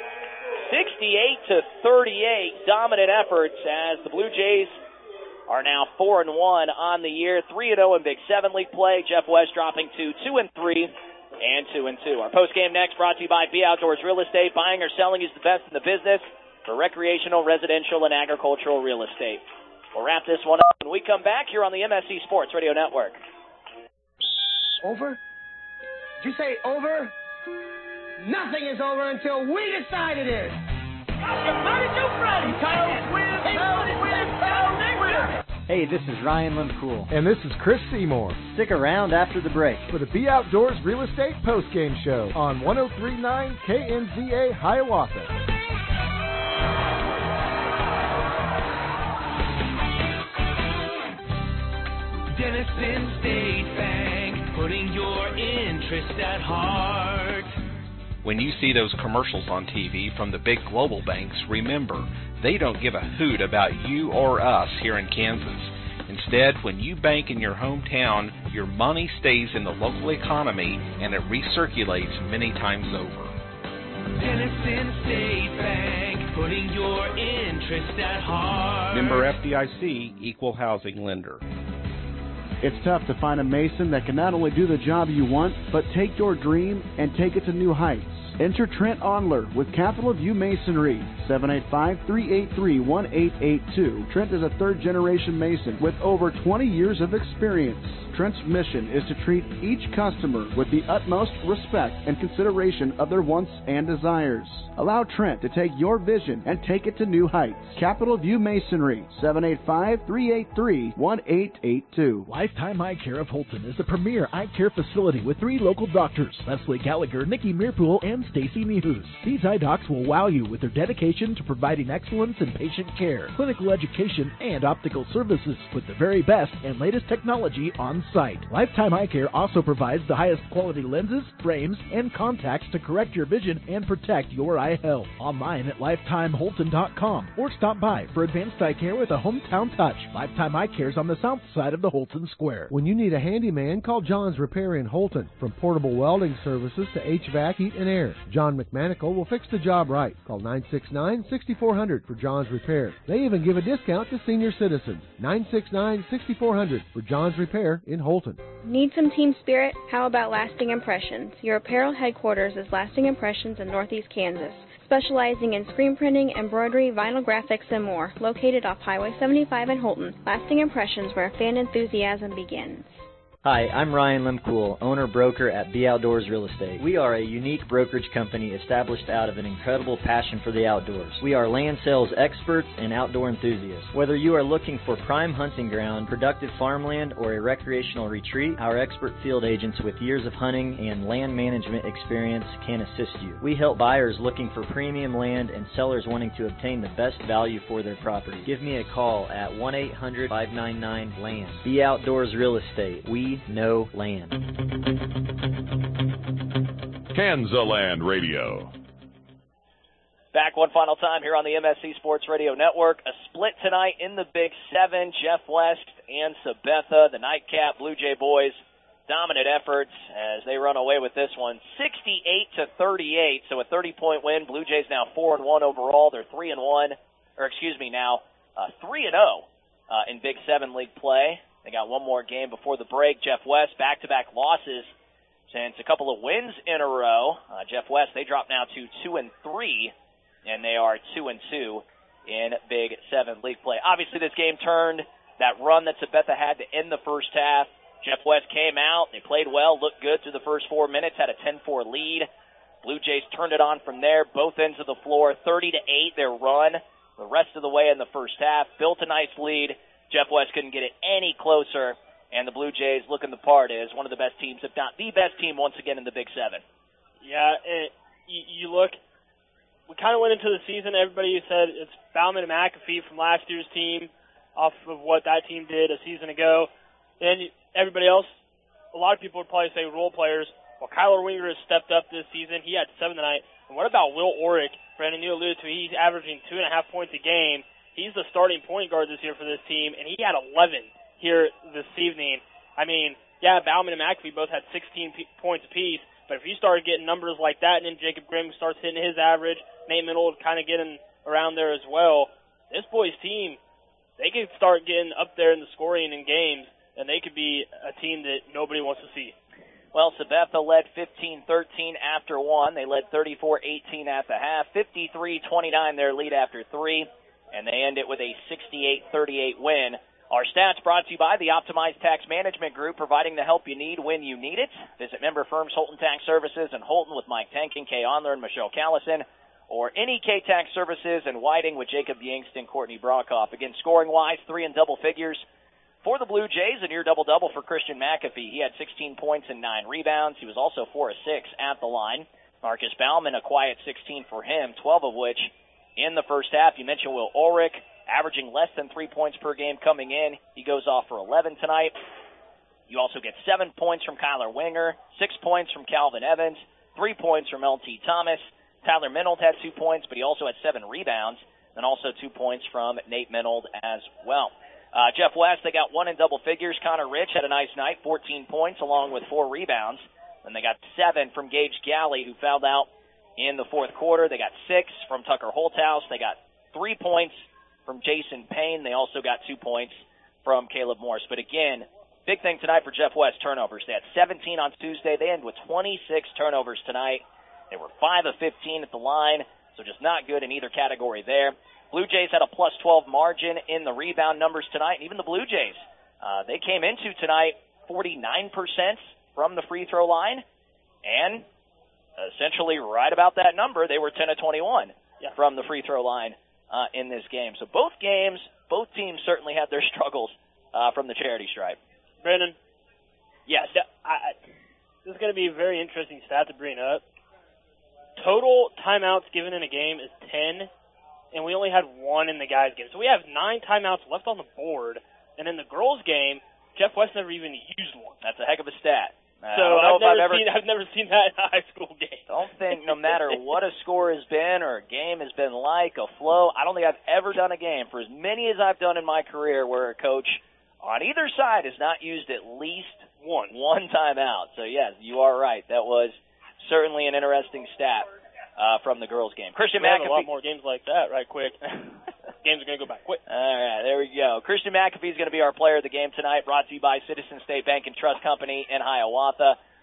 68-38, dominant efforts as the Blue Jays are now 4-1 on the year, 3-0 in Big 7 League play. Jeff West dropping to 2-3 and 2-2. Our postgame next brought to you by B Outdoors Real Estate. Buying or selling is the best in the business for recreational, residential, and agricultural real estate. We'll wrap this one up when we come back here on the MSC Sports Radio Network. Over? Did you say over? Nothing is over until we decide it is. Hey, this is Ryan Limcool. And this is Chris Seymour. Stick around after the break for the B Outdoors Real Estate Postgame Show on 103.9 KNZA Hiawatha. Denison State Bank, putting your interest at heart. When you see those commercials on TV from the big global banks, remember, they don't give a hoot about you or us here in Kansas. Instead, when you bank in your hometown, your money stays in the local economy and it recirculates many times over. Denison State Bank, putting your interest at heart. Member FDIC, Equal Housing Lender. It's tough to find a mason that can not only do the job you want, but take your dream and take it to new heights. Enter Trent Onler with Capital View Masonry, 785-383-1882. Trent is a third-generation Mason with over 20 years of experience. Trent's mission is to treat each customer with the utmost respect and consideration of their wants and desires. Allow Trent to take your vision and take it to new heights. Capital View Masonry, 785-383-1882. Lifetime Eye Care of Holton is the premier eye care facility with 3 local doctors, Leslie Gallagher, Nikki Meerpool, and Stacy Mihus. These eye docs will wow you with their dedication to providing excellence in patient care, clinical education, and optical services with the very best and latest technology on site. Lifetime Eye Care also provides the highest quality lenses, frames, and contacts to correct your vision and protect your eye health. Online at lifetimeholton.com or stop by for advanced eye care with a hometown touch. Lifetime Eye Care is on the south side of the Holton Square. When you need a handyman, call John's Repair in Holton. From portable welding services to HVAC, heat, and air, John McManical will fix the job right. Call 969-6400 for John's Repair. They even give a discount to senior citizens. 969-6400 for John's Repair in Holton. Need some team spirit? How about Lasting Impressions? Your apparel headquarters is Lasting Impressions in Northeast Kansas, specializing in screen printing, embroidery, vinyl graphics, and more. Located off Highway 75 in Holton, Lasting Impressions, where fan enthusiasm begins. Hi, I'm Ryan Lemcool, owner-broker at Be Outdoors Real Estate. We are a unique brokerage company established out of an incredible passion for the outdoors. We are land sales experts and outdoor enthusiasts. Whether you are looking for prime hunting ground, productive farmland, or a recreational retreat, our expert field agents with years of hunting and land management experience can assist you. We help buyers looking for premium land and sellers wanting to obtain the best value for their property. Give me a call at 1-800-599-LAND. Be Outdoors Real Estate. We know land. Kansaland Radio. Back one final time here on the MSC Sports Radio Network. A split tonight in the Big 7. Jeff West and Sabetha, the nightcap Blue Jay boys, dominant efforts as they run away with this one, 68-38. So a 30-point win. Blue Jays now 4-1 overall. They're 3-1, now 3-0 in Big 7 league play. They got one more game before the break. Jeff West, back-to-back losses since a couple of wins in a row. Jeff West, they drop now to 2-3, and they are 2-2 in Big 7 league play. Obviously, this game turned. That run that Sabetha had to end the first half. Jeff West came out. They played well, looked good through the first 4 minutes, had a 10-4 lead. Blue Jays turned it on from there, both ends of the floor, 30-8 their run. The rest of the way in the first half, built a nice lead. Jeff West couldn't get it any closer, and the Blue Jays looking the part as one of the best teams, if not the best team, once again in the Big 7. Yeah, you look, we kind of went into the season, everybody said it's Bauman and McAfee from last year's team off of what that team did a season ago. And everybody else, a lot of people would probably say role players. Well, Kyler Winger has stepped up this season. He had 7 tonight. And what about Will Orrick? Brandon, you alluded to, he's averaging 2.5 points a game. He's the starting point guard this year for this team, and he had 11 here this evening. I mean, yeah, Bauman and McAfee both had 16 points apiece, but if you started getting numbers like that, and then Jacob Grimm starts hitting his average, Nate Minold kind of getting around there as well, this boys' team, they could start getting up there in the scoring in games, and they could be a team that nobody wants to see. Well, Sabetha led 15-13 after 1. They led 34-18 at the half, 53-29 their lead after 3. And they end it with a 68-38 win. Our stats brought to you by the Optimized Tax Management Group, providing the help you need when you need it. Visit member firms Holton Tax Services in Holton with Mike Tankin, Kay Onler, and Michelle Callison, or any K-Tax Services in Whiting with Jacob Yangston, Courtney Brockhoff. Again, scoring-wise, 3 in double figures for the Blue Jays, a near double-double for Christian McAfee. He had 16 points and 9 rebounds. He was also 4 of 6 at the line. Marcus Bauman, a quiet 16 for him, 12 of which in the first half. You mentioned Will Ulrich, averaging less than 3 points per game coming in. He goes off for 11 tonight. You also get 7 points from Kyler Winger, 6 points from Calvin Evans, 3 points from L.T. Thomas. Tyler Minold had 2 points, but he also had 7 rebounds, and also 2 points from Nate Minold as well. Jeff West, they got 1 in double figures. Connor Rich had a nice night, 14 points along with 4 rebounds. And they got 7 from Gage Galley, who fouled out in the fourth quarter. They got 6 from Tucker Holthouse. They got 3 points from Jason Payne. They also got 2 points from Caleb Morse. But again, big thing tonight for Jeff West, turnovers. They had 17 on Tuesday. They ended with 26 turnovers tonight. They were 5 of 15 at the line, so just not good in either category there. Blue Jays had a plus 12 margin in the rebound numbers tonight. And even the Blue Jays, they came into tonight 49% from the free throw line, and essentially right about that number, they were 10 of 21 from the free throw line in this game. So both games, both teams certainly had their struggles from the charity stripe. Brandon? Yes. This is going to be a very interesting stat to bring up. Total timeouts given in a game is 10, and we only had 1 in the guys' game. So we have 9 timeouts left on the board, and in the girls' game, Jeff West never even used one. That's a heck of a stat. So I've never seen that in a high school game. Don't think no matter what a score has been or a game has been like, a flow, I don't think I've ever done a game, for as many as I've done in my career, where a coach on either side has not used at least one timeout. So, yes, you are right. That was certainly an interesting stat from the girls' game. Christian McAfee. A lot more games like that right quick. Games are going to go by quick. All right, there we go. Christian McAfee is going to be our player of the game tonight, brought to you by Citizen State Bank and Trust Company in Hiawatha.